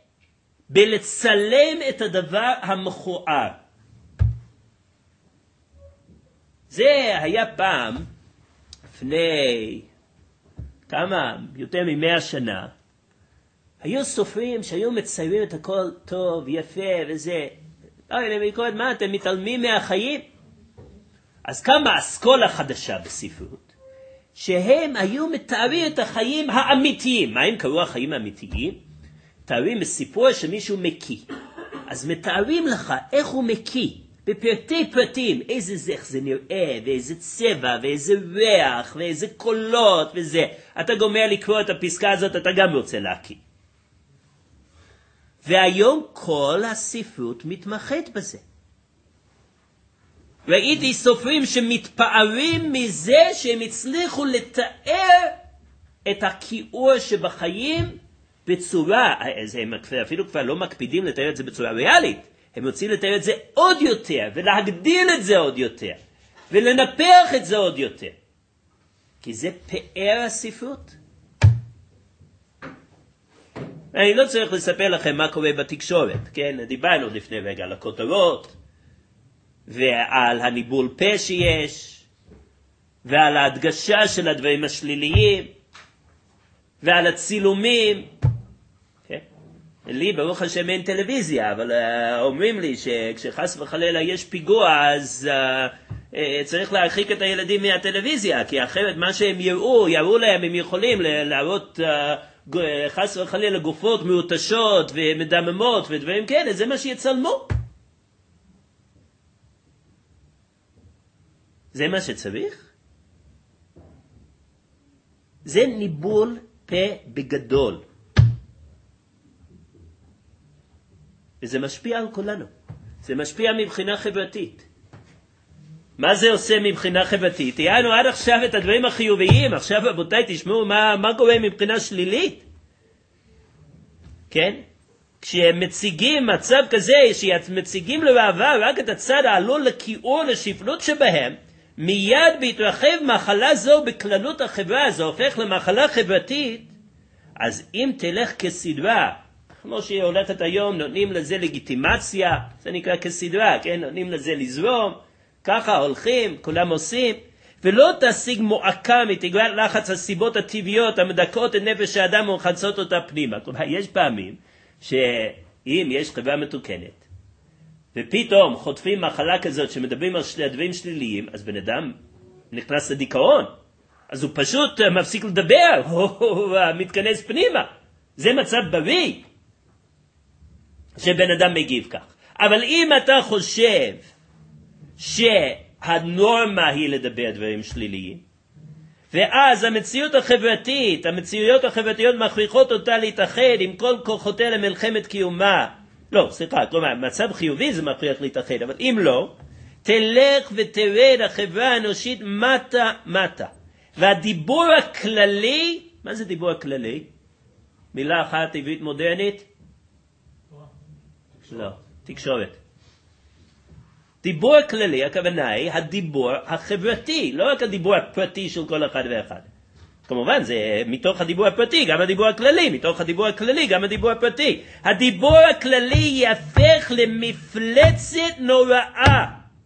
בלצלם את הדבר המכוער. זה היה פעם, לפני כמה, יותר ממאה שנה, היו סופרים שהיו מציירים את הכל טוב, יפה וזה. אוי, למקורת, מה, אתם מתעלמים מהחיים? אז קמה אסכולה חדשה בספרות, שהם היו מתארים את החיים האמיתיים. מה הם קראו החיים האמיתיים? מתארים בסיפור שמישהו מקיא. אז מתארים לך איך הוא מקיא, בפרטי פרטים, איזה זך זה נראה, ואיזה צבע, ואיזה ריח, ואיזה קולות, וזה. אתה גומר לקרוא את הפסקה הזאת, אתה גם רוצה להקיא. והיום כל הספרות מתמחת בזה. ראיתי סופרים שמתפארים מזה שהם הצליחו לתאר את הכיעור שבחיים בצורה, הם אפילו כבר לא מקפידים לתאר את זה בצורה ריאלית, הם רוצים לתאר את זה עוד יותר, ולהגדיל את זה עוד יותר, ולנפח את זה עוד יותר. כי זה פאר הספרות. אני לא צריך לספר לכם מה קורה בתקשורת, כן? דיברנו לפני רגע על הכותרות, ועל הניבול פה שיש, ועל ההדגשה של הדברים השליליים, ועל הצילומים. כן? לי ברוך השם אין טלוויזיה, אבל uh, אומרים לי שכשחס וחלילה יש פיגוע, אז uh, uh, צריך להרחיק את הילדים מהטלוויזיה, כי אחרת מה שהם יראו, יראו להם, הם יכולים להראות uh, חס וחלילה גופות מעוטשות ומדממות ודברים כאלה, זה מה שיצלמו. זה מה שצריך? זה ניבול פה בגדול. וזה משפיע על כולנו. זה משפיע מבחינה חברתית. מה זה עושה מבחינה חברתית? תראינו עד עכשיו את הדברים החיוביים, עכשיו רבותיי תשמעו מה, מה קורה מבחינה שלילית. כן? כשמציגים מצב כזה, שמציגים לעבר רק את הצד העלול לכיעור לשפלות שבהם, מיד בהתרחב מחלה זו בכללות החברה, זה הופך למחלה חברתית. אז אם תלך כסדרה, כמו שהיא הולכת היום, נותנים לזה לגיטימציה, זה נקרא כסדרה, כן? נותנים לזה לזרום, ככה הולכים, כולם עושים, ולא תשיג מועקה מתגרת לחץ הסיבות הטבעיות המדכאות את נפש האדם ומחצות אותה פנימה. כלומר, יש פעמים שאם יש חברה מתוקנת, ופתאום חוטפים מחלה כזאת שמדברים על דברים שליליים, אז בן אדם נכנס לדיכאון. אז הוא פשוט מפסיק לדבר, הוא מתכנס פנימה. זה מצב בריא שבן אדם מגיב כך. אבל אם אתה חושב שהנורמה היא לדבר דברים שליליים, ואז המציאות החברתית, המציאויות החברתיות מכריחות אותה להתאחד עם כל כוחותיה למלחמת קיומה, לא, סליחה, כלומר, מצב חיובי זה מכריח להתאחד, אבל אם לא, תלך ותרד החברה האנושית מטה מטה. והדיבור הכללי, מה זה דיבור הכללי? מילה אחת עברית מודרנית? לא, תקשורת. דיבור הכללי, הכוונה היא הדיבור החברתי, לא רק הדיבור הפרטי של כל אחד ואחד. כמובן, זה מתוך הדיבור הפרטי, גם הדיבור הכללי, מתוך הדיבור הכללי, גם הדיבור הפרטי. הדיבור הכללי יהפך למפלצת נוראה.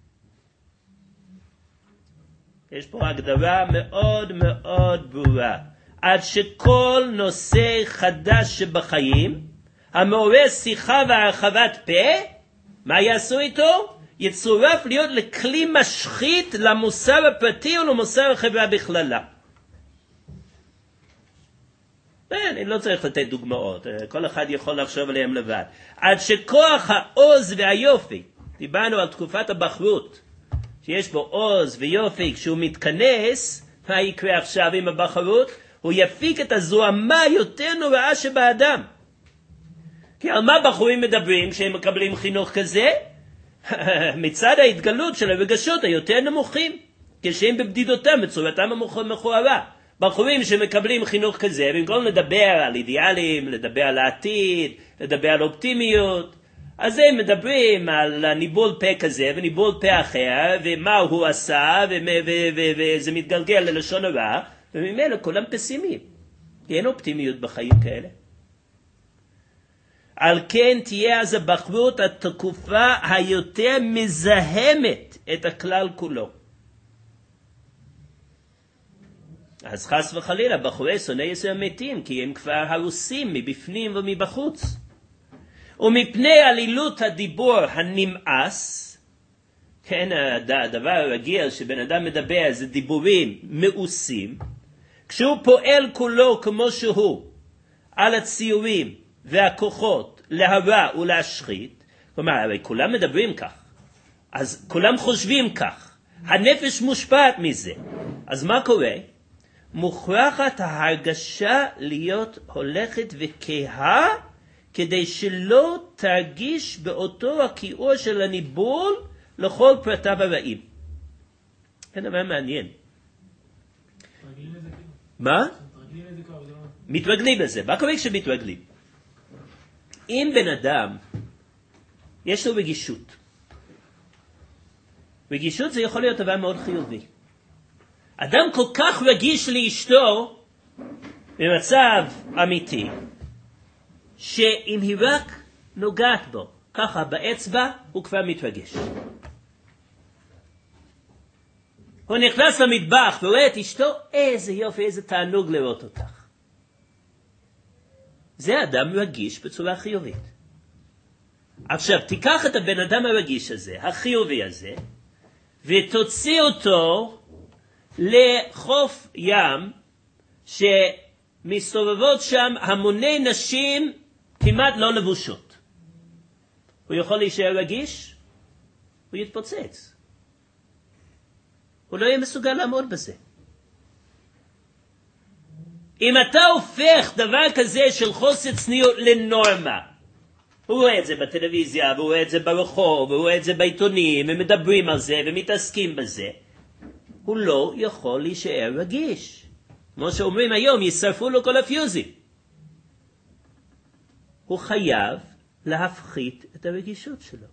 יש פה הגדרה מאוד מאוד ברורה. עד שכל נושא חדש שבחיים, המעורר שיחה והרחבת פה, מה יעשו איתו? יצורף להיות לכלי משחית למוסר הפרטי ולמוסר החברה בכללה. אני לא צריך לתת דוגמאות, כל אחד יכול לחשוב עליהם לבד. עד שכוח העוז והיופי, דיברנו על תקופת הבחרות, שיש בו עוז ויופי, כשהוא מתכנס, מה יקרה עכשיו עם הבחרות? הוא יפיק את הזוהמה יותר נוראה שבאדם. כי על מה בחורים מדברים כשהם מקבלים חינוך כזה? מצד ההתגלות של הרגשות היותר נמוכים, כשהם בבדידותם, בצורתם המכוערה. בחורים שמקבלים חינוך כזה, במקום לדבר על אידיאלים, לדבר על העתיד, לדבר על אופטימיות, אז הם מדברים על ניבול פה כזה וניבול פה אחר, ומה הוא עשה, וזה מתגלגל ללשון הרע, וממילא כולם פסימיים. אין אופטימיות בחיים כאלה. על כן תהיה אז הבחרות התקופה היותר מזהמת את הכלל כולו. אז חס וחלילה, בחורי שונאי ישראל מתים, כי הם כבר הרוסים מבפנים ומבחוץ. ומפני עלילות הדיבור הנמאס, כן, הדבר הרגיל שבן אדם מדבר זה דיבורים מאוסים, כשהוא פועל כולו כמו שהוא, על הציורים והכוחות להרע ולהשחית, כלומר, הרי כולם מדברים כך, אז כולם חושבים כך, הנפש מושפעת מזה, אז מה קורה? מוכרחת ההרגשה להיות הולכת וכהה, כדי שלא תרגיש באותו הכיעור של הניבול לכל פרטיו הרעים. זה דבר מעניין. מה? מתרגלים לזה. מה קורה כשמתרגלים? אם בן אדם יש לו רגישות, רגישות זה יכול להיות דבר מאוד חיובי. אדם כל כך רגיש לאשתו במצב אמיתי, שאם היא רק נוגעת בו, ככה באצבע, הוא כבר מתרגש. הוא נכנס למטבח ורואה את אשתו, איזה יופי, איזה תענוג לראות אותך. זה אדם רגיש בצורה חיובית. עכשיו, תיקח את הבן אדם הרגיש הזה, החיובי הזה, ותוציא אותו לחוף ים, שמסתובבות שם המוני נשים כמעט לא לבושות. הוא יכול להישאר רגיש? הוא יתפוצץ. הוא לא יהיה מסוגל לעמוד בזה. אם אתה הופך דבר כזה של חוסר צניעות לנורמה, הוא רואה את זה בטלוויזיה, והוא רואה את זה ברחוב, והוא רואה את זה בעיתונים, ומדברים על זה, ומתעסקים בזה, הוא לא יכול להישאר רגיש. כמו שאומרים היום, ישרפו לו כל הפיוזים. הוא חייב להפחית את הרגישות שלו.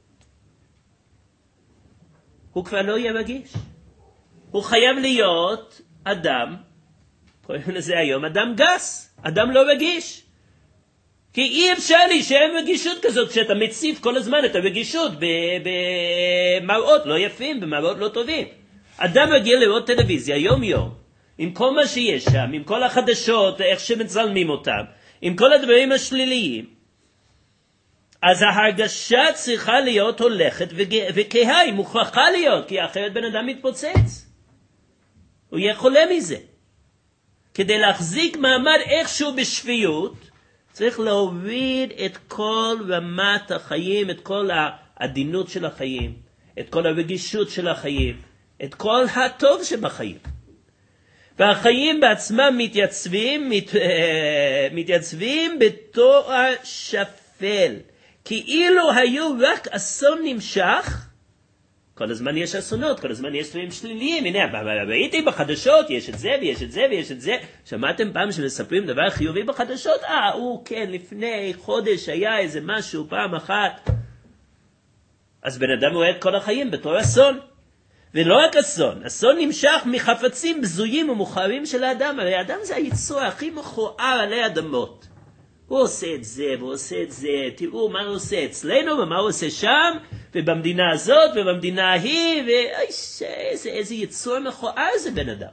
הוא כבר לא יהיה רגיש. הוא חייב להיות אדם, קוראים לזה היום, אדם גס, אדם לא רגיש. כי אי אפשר להישאר רגישות כזאת, כשאתה מציף כל הזמן את הרגישות במראות לא יפים, במראות לא טובים. אדם רגיל לראות טלוויזיה יום יום, עם כל מה שיש שם, עם כל החדשות, איך שמצלמים אותם, עם כל הדברים השליליים, אז ההרגשה צריכה להיות הולכת וכהה, היא מוכרחה להיות, כי אחרת בן אדם מתפוצץ. הוא יהיה חולה מזה. כדי להחזיק מעמד איכשהו בשפיות, צריך להוריד את כל רמת החיים, את כל העדינות של החיים, את כל הרגישות של החיים, את כל הטוב שבחיים. והחיים בעצמם מתייצבים, מת, מתייצבים בתואר שפל. כאילו היו רק אסון נמשך, כל הזמן יש אסונות, כל הזמן יש דברים שליליים. הנה, ראיתי בחדשות, יש את זה ויש את זה ויש את זה. שמעתם פעם שמספרים דבר חיובי בחדשות? אה, הוא כן, לפני חודש היה איזה משהו פעם אחת. אז בן אדם רואה את כל החיים בתור אסון. ולא רק אסון, אסון נמשך מחפצים בזויים ומוכרים של האדם. הרי האדם זה היצור הכי מכוער עלי אדמות. הוא עושה את זה, והוא עושה את זה, תראו מה הוא עושה אצלנו, ומה הוא עושה שם, ובמדינה הזאת, ובמדינה ההיא, ואיזה איזה יצור מכוער זה בן אדם.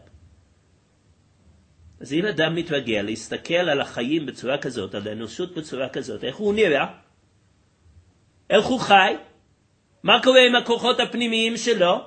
אז אם אדם מתרגל להסתכל על החיים בצורה כזאת, על האנושות בצורה כזאת, איך הוא נראה? איך הוא חי? מה קורה עם הכוחות הפנימיים שלו?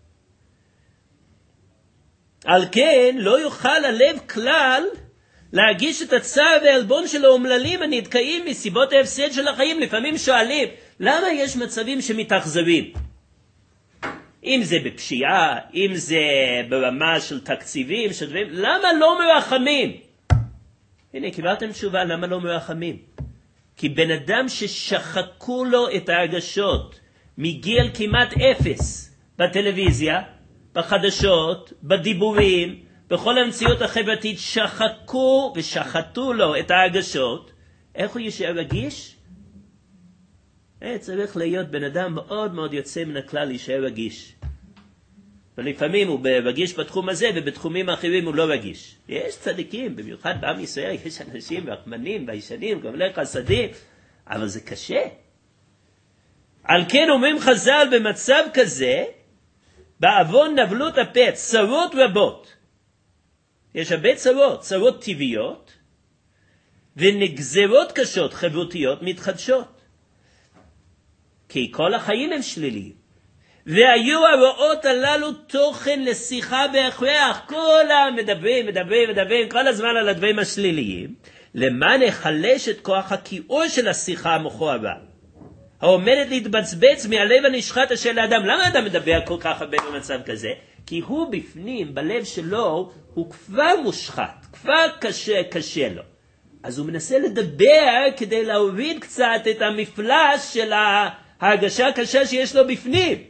על כן לא יוכל הלב כלל להגיש את הצער והעלבון של האומללים הנתקעים מסיבות ההפסד של החיים. לפעמים שואלים, למה יש מצבים שמתאכזבים? אם זה בפשיעה, אם זה ברמה של תקציבים, של דברים, למה לא מרחמים? הנה, קיבלתם תשובה, למה לא מרחמים? כי בן אדם ששחקו לו את ההרגשות מגיל כמעט אפס בטלוויזיה, בחדשות, בדיבורים, בכל המציאות החברתית, שחקו ושחטו לו את ההרגשות, איך הוא יישאר רגיש? אה, צריך להיות בן אדם מאוד מאוד יוצא מן הכלל להישאר רגיש. ולפעמים הוא רגיש בתחום הזה, ובתחומים אחרים הוא לא רגיש. יש צדיקים, במיוחד בעם ישראל, יש אנשים רחמנים, ביישנים, גומלי חסדים, אבל זה קשה. על כן אומרים חז"ל, במצב כזה, בעוון נבלות הפה, צרות רבות. יש הרבה צרות, צרות טבעיות, ונגזרות קשות חברותיות מתחדשות. כי כל החיים הם שליליים. והיו הרואות הללו תוכן לשיחה בהכרח, כל המדברים, מדברים, מדברים, כל הזמן על הדברים השליליים, למען יחלש את כוח הכיעור של השיחה המכוערה, העומדת להתבצבץ מהלב הנשחט של האדם. למה האדם מדבר כל כך הרבה במצב כזה? כי הוא בפנים, בלב שלו, הוא כבר מושחת, כבר קשה, קשה לו. אז הוא מנסה לדבר כדי להוריד קצת את המפלס של ההרגשה הקשה שיש לו בפנים.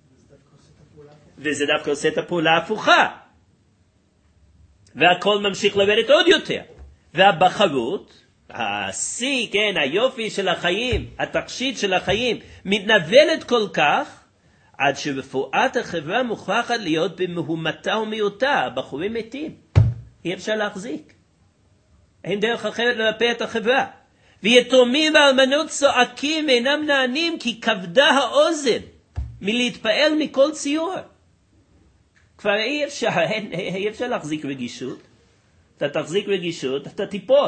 וזה דווקא עושה את הפעולה ההפוכה. והכל ממשיך לרדת עוד יותר. והבחרות, השיא, כן, היופי של החיים, התכשיט של החיים, מתנבלת כל כך, עד שרפואת החברה מוכרחת להיות במהומתה ומיעוטה. הבחורים מתים. אי אפשר להחזיק. אין דרך אחרת לרפא את החברה. ויתומים ואלמנות צועקים אינם נענים כי כבדה האוזן מלהתפעל מכל ציור. כבר אי אפשר, אין, אי אפשר להחזיק רגישות. אתה תחזיק רגישות, אתה תיפול.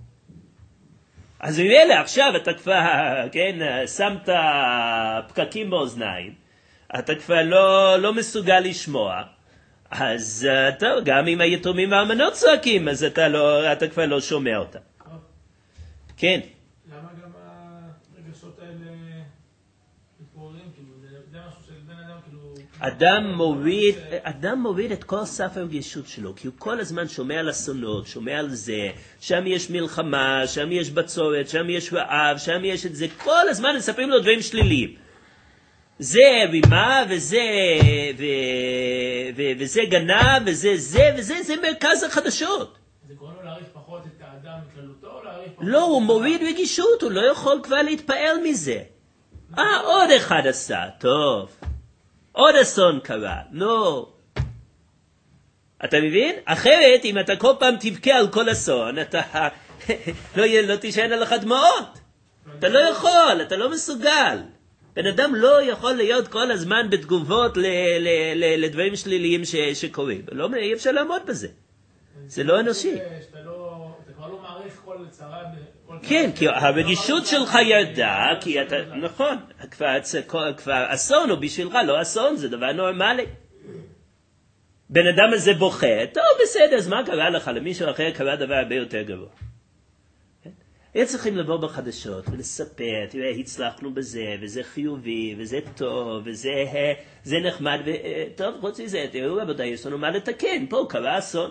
אז ממילא עכשיו אתה כבר, כן, שמת פקקים באוזניים, אתה כבר לא, לא מסוגל לשמוע, אז טוב, גם אם היתומים והאלמנות צועקים, אז אתה, לא, אתה כבר לא שומע אותם. כן. למה גם הרגשות האלה מתפוררים? כאילו, זה משהו של בן אדם, כאילו... אדם מוריד, אדם מוריד את כל סף הרגישות שלו, כי הוא כל הזמן שומע על אסונות, שומע על זה, שם יש מלחמה, שם יש בצורת, שם יש רעב, שם יש את זה, כל הזמן מספרים לו דברים שליליים. זה רימה, וזה, ו, ו, וזה גנב, וזה זה, וזה, זה מרכז החדשות. זה קוראים לו להעריך פחות את האדם בכללותו, או להעריך פחות... לא, הוא מוריד רגישות, הוא לא יכול כבר להתפעל מזה. אה, עוד אחד עשה, טוב. עוד אסון קרה, נו. אתה מבין? אחרת, אם אתה כל פעם תבכה על כל אסון, אתה לא, לא תשען עליך דמעות. אתה לא יכול, אתה לא מסוגל. בן אדם לא יכול להיות כל הזמן בתגובות ל, ל, ל, לדברים שליליים ש, שקורים. לא, אי אפשר לעמוד בזה. זה לא אנושי. אתה לא, אתה כבר לא מעריך כל צרה... כן, כי הרגישות שלך ירדה, כי אתה, נכון, כבר אסון הוא בשבילך, לא אסון, זה דבר נורמלי. בן אדם הזה בוכה, טוב בסדר, אז מה קרה לך? למישהו אחר קרה דבר הרבה יותר גרוע. הם צריכים לבוא בחדשות ולספר, תראה, הצלחנו בזה, וזה חיובי, וזה טוב, וזה זה נחמד, טוב, חוץ מזה, תראו רבותיי, יש לנו מה לתקן, פה קרה אסון.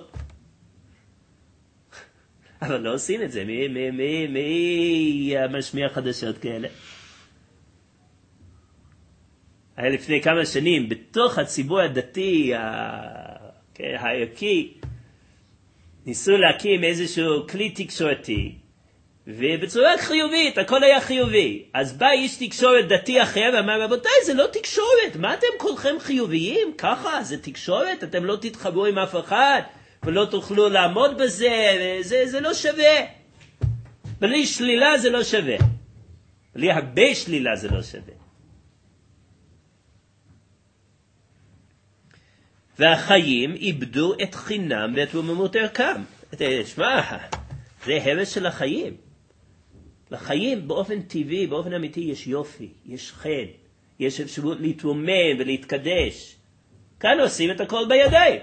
אבל לא עושים את זה, מי, מי, מי, מי משמיע חדשות כאלה? היה לפני כמה שנים, בתוך הציבור הדתי, הערכי, ניסו להקים איזשהו כלי תקשורתי, ובצורה חיובית, הכל היה חיובי. אז בא איש תקשורת דתי אחר ואמר, רבותיי, זה לא תקשורת, מה אתם כולכם חיוביים? ככה, זה תקשורת, אתם לא תתחברו עם אף אחד, ולא תוכלו לעמוד בזה, זה, זה לא שווה. בלי שלילה זה לא שווה. בלי הרבה שלילה זה לא שווה. והחיים איבדו את חינם ואת רוממות ערכם. תשמע, זה הרס של החיים. לחיים באופן טבעי, באופן אמיתי, יש יופי, יש חן, יש אפשרות להתרומם ולהתקדש. כאן עושים את הכל בידיים.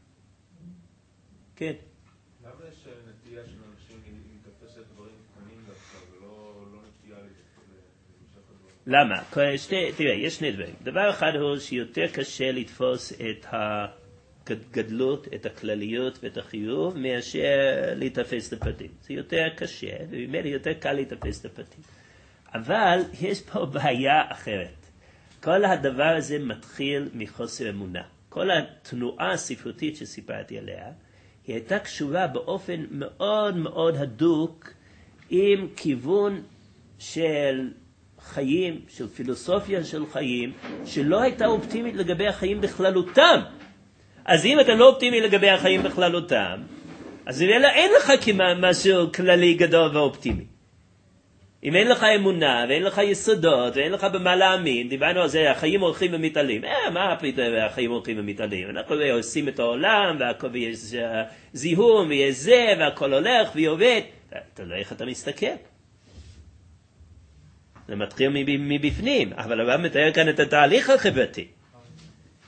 כן. למה יש נטייה של אנשים להתאפס את דברים קטנים דווקא, ולא נטייה למשך הדברים? למה? שתי, תראה, יש שני דברים. דבר אחד הוא שיותר קשה לתפוס את הגדלות, את הכלליות ואת החיוב, מאשר להתאפס את הפרטים. זה יותר קשה, ובאמת יותר קל להתאפס את הפרטים. אבל יש פה בעיה אחרת. כל הדבר הזה מתחיל מחוסר אמונה. כל התנועה הספרותית שסיפרתי עליה, היא הייתה קשורה באופן מאוד מאוד הדוק עם כיוון של חיים, של פילוסופיה של חיים, שלא הייתה אופטימית לגבי החיים בכללותם. אז אם אתה לא אופטימי לגבי החיים בכללותם, אז אין לך משהו כללי גדול ואופטימי. אם אין לך אמונה, ואין לך יסודות, ואין לך במה להאמין, דיברנו על זה, החיים הולכים ומתעלים. אה, מה פתאום החיים הולכים ומתעלים? אנחנו עושים את העולם, ויש זיהום, ויש זה, והכל הולך ויובד. אתה לא איך אתה מסתכל. זה מתחיל מבפנים, אבל הרב מתאר כאן את התהליך החברתי.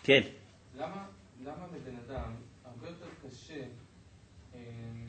כן. למה, למה לבן אדם הרבה יותר קשה אה,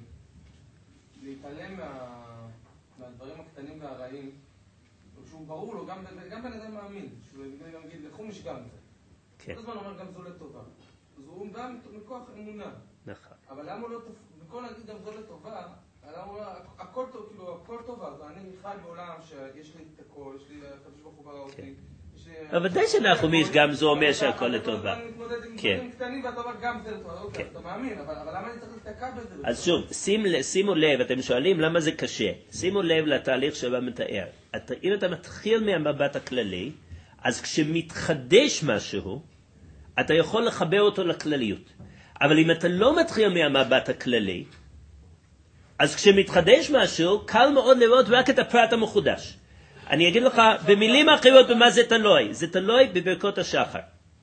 להתעלם מה, מהדברים הקטנים והרעים, שהוא ברור לו, גם, גם בן אדם מאמין, שהוא גם יגיד, לכו משגם זה. כן. כל הזמן אומר גם זו לטובה. אז הוא גם מכוח אמונה. נכון. אבל למה הוא לא, במקום להגיד גם זו לטובה, למה הוא אומר, הכל טוב, כאילו, הכל טובה, ואני חי בעולם שיש לי את הכל, יש לי הקדוש ברוך הוא ברא אותי. אבל ודאי שאנחנו מיש גם זו אומר שהכל לטובה. אני מתמודד עם דברים קטנים ואתה אומר גם זה לטובה, אוקיי, אתה מאמין, אבל למה אני צריך להסתכל בזה? אז שוב, שימו לב, אתם שואלים למה זה קשה. שימו לב לתהליך שבא מתאר. אם אתה מתחיל מהמבט הכללי, אז כשמתחדש משהו, אתה יכול לחבר אותו לכלליות. אבל אם אתה לא מתחיל מהמבט הכללי, אז כשמתחדש משהו, קל מאוד לראות רק את הפרט המחודש. אני אגיד לך במילים אחרות במה זה תלוי. זה תלוי בברכות השחר.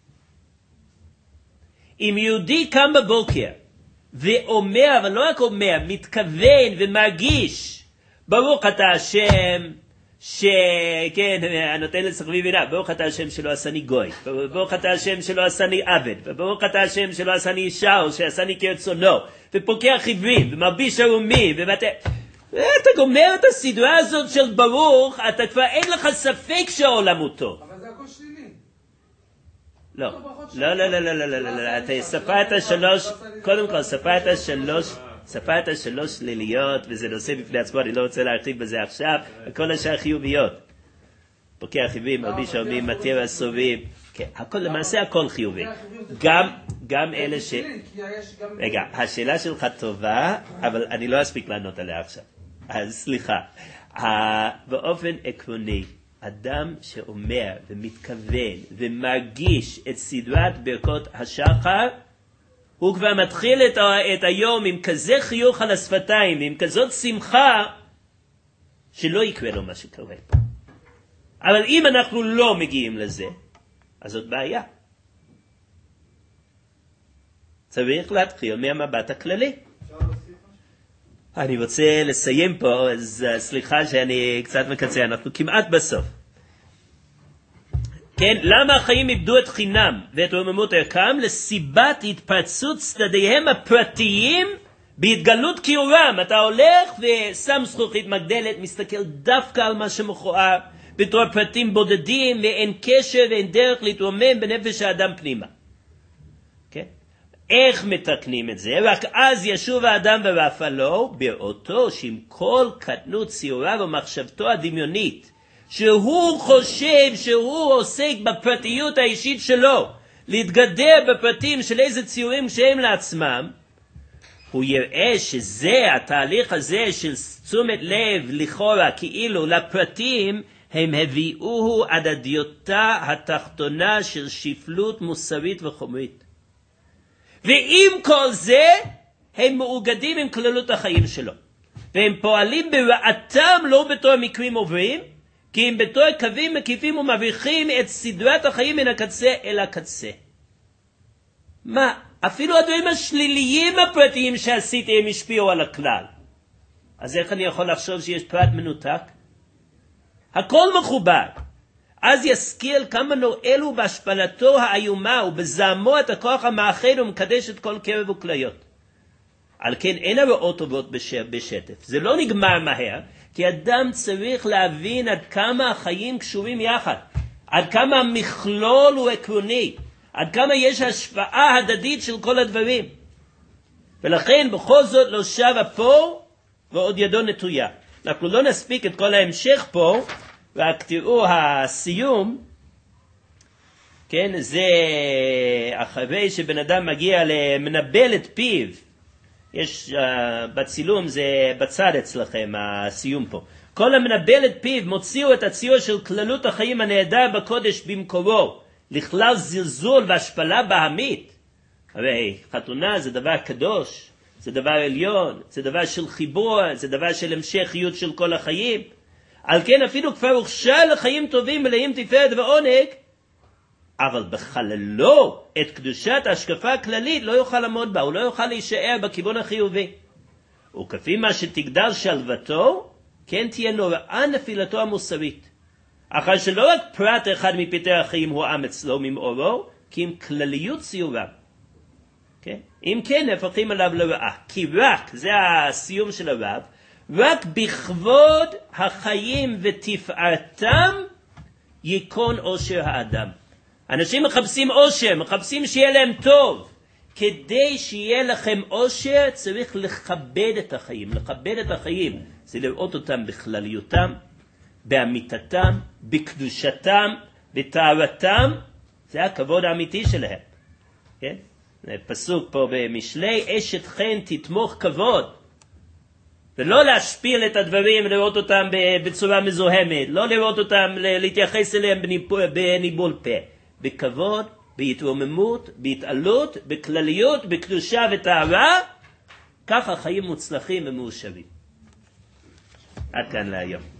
אם יהודי קם בבוקר ואומר, אבל לא רק אומר, מתכוון ומרגיש, ברוך אתה השם, שכן, הנותן לסחבי בינה, ברוך אתה השם שלא עשני גוי, ברוך אתה השם שלא עשני עבד, ברוך אתה השם שלא עשני אישה או שעשני כרצונו, ופוקח חיוורים, ומרביש ערומים, ובתי... אתה גומר את הסדרה הזאת של ברוך, אתה כבר אין לך ספק שהעולם הוא טוב. אבל זה הכל שלילי. לא, לא, לא, לא, לא, לא, לא, לא, אתה ספרת שלוש, קודם כל ספרת שלוש, ספרת שלוש שליליות, וזה נושא בפני עצמו, אני לא רוצה להרחיב בזה עכשיו, הכל השאר חיוביות. פוקח חיוורים, מרביש ערומים, מתיר עשובים, כן, הכל, למעשה הכל חיובי. גם, גם אלה ש... רגע, השאלה שלך טובה, אבל אני לא אספיק לענות עליה עכשיו. אז סליחה, באופן עקרוני, אדם שאומר ומתכוון ומרגיש את סדרת ברכות השחר, הוא כבר מתחיל את, את היום עם כזה חיוך על השפתיים, עם כזאת שמחה, שלא יקרה לו מה שקורה פה. אבל אם אנחנו לא מגיעים לזה, אז זאת בעיה. צריך להתחיל מהמבט הכללי. אני רוצה לסיים פה, אז סליחה שאני קצת מקצר, אנחנו כמעט בסוף. כן, למה החיים איבדו את חינם ואת רוממות ערכם? לסיבת התפרצות צדדיהם הפרטיים בהתגלות קיורם. אתה הולך ושם זכוכית מגדלת, מסתכל דווקא על מה שמכוער, בתור פרטים בודדים, ואין קשר ואין דרך להתרומם בנפש האדם פנימה. כן? איך מתקנים את זה? רק אז ישוב האדם ורפאלו, בראותו שעם כל קטנות ציוריו ומחשבתו הדמיונית, שהוא חושב שהוא עוסק בפרטיות האישית שלו, להתגדר בפרטים של איזה ציורים שהם לעצמם, הוא יראה שזה, התהליך הזה של תשומת לב לכאורה כאילו לפרטים, הם הביאוהו עד הדיוטה התחתונה של שפלות מוסרית וחומרית. ועם כל זה, הם מאוגדים עם כללות החיים שלו. והם פועלים ברעתם לא בתור מקרים עוברים, כי הם בתור קווים מקיפים ומבריחים את סדרת החיים מן הקצה אל הקצה. מה? אפילו הדברים השליליים הפרטיים שעשיתי הם השפיעו על הכלל. אז איך אני יכול לחשוב שיש פרט מנותק? הכל מחובר. אז יזכיר כמה נואל הוא בהשפלתו האיומה ובזעמו את הכוח המאחד ומקדש את כל קרב וכליות. על כן אין הרעות טובות בשטף. זה לא נגמר מהר, כי אדם צריך להבין עד כמה החיים קשורים יחד. עד כמה המכלול הוא עקרוני. עד כמה יש השפעה הדדית של כל הדברים. ולכן בכל זאת לא שב אפו ועוד ידו נטויה. אנחנו לא נספיק את כל ההמשך פה, רק תראו הסיום, כן, זה אחרי שבן אדם מגיע למנבל את פיו, יש uh, בצילום, זה בצד אצלכם הסיום פה. כל המנבל את פיו מוציאו את הציור של כללות החיים הנהדר בקודש במקורו, לכלל זלזול והשפלה בהמית. הרי חתונה זה דבר קדוש, זה דבר עליון, זה דבר של חיבור, זה דבר של המשכיות של כל החיים. על כן אפילו כבר הוכשר לחיים טובים מלאים תפארת ועונג, אבל בחללו את קדושת ההשקפה הכללית לא יוכל לעמוד בה, הוא לא יוכל להישאר בכיוון החיובי. וכפי מה שתגדל שלוותו, כן תהיה נוראה נפילתו המוסרית. אחר שלא רק פרט אחד מפרטי החיים הוא עם אצלו ממאורו, כי אם כלליות ציורם. Okay? אם כן, הפכים עליו לרעה. כי רק, זה הסיום של הרב, רק בכבוד החיים ותפארתם ייכון אושר האדם. אנשים מחפשים אושר, מחפשים שיהיה להם טוב. כדי שיהיה לכם אושר, צריך לכבד את החיים. לכבד את החיים זה לראות אותם בכלליותם, באמיתתם, בקדושתם, בטהרתם. זה הכבוד האמיתי שלהם. כן? פסוק פה במשלי, אשת חן תתמוך כבוד. ולא להשפיל את הדברים, לראות אותם בצורה מזוהמת, לא לראות אותם, להתייחס אליהם בניבול פה. בכבוד, בהתרוממות, בהתעלות, בכלליות, בקדושה וטהרה, ככה חיים מוצלחים ומאושרים. עד כאן להיום.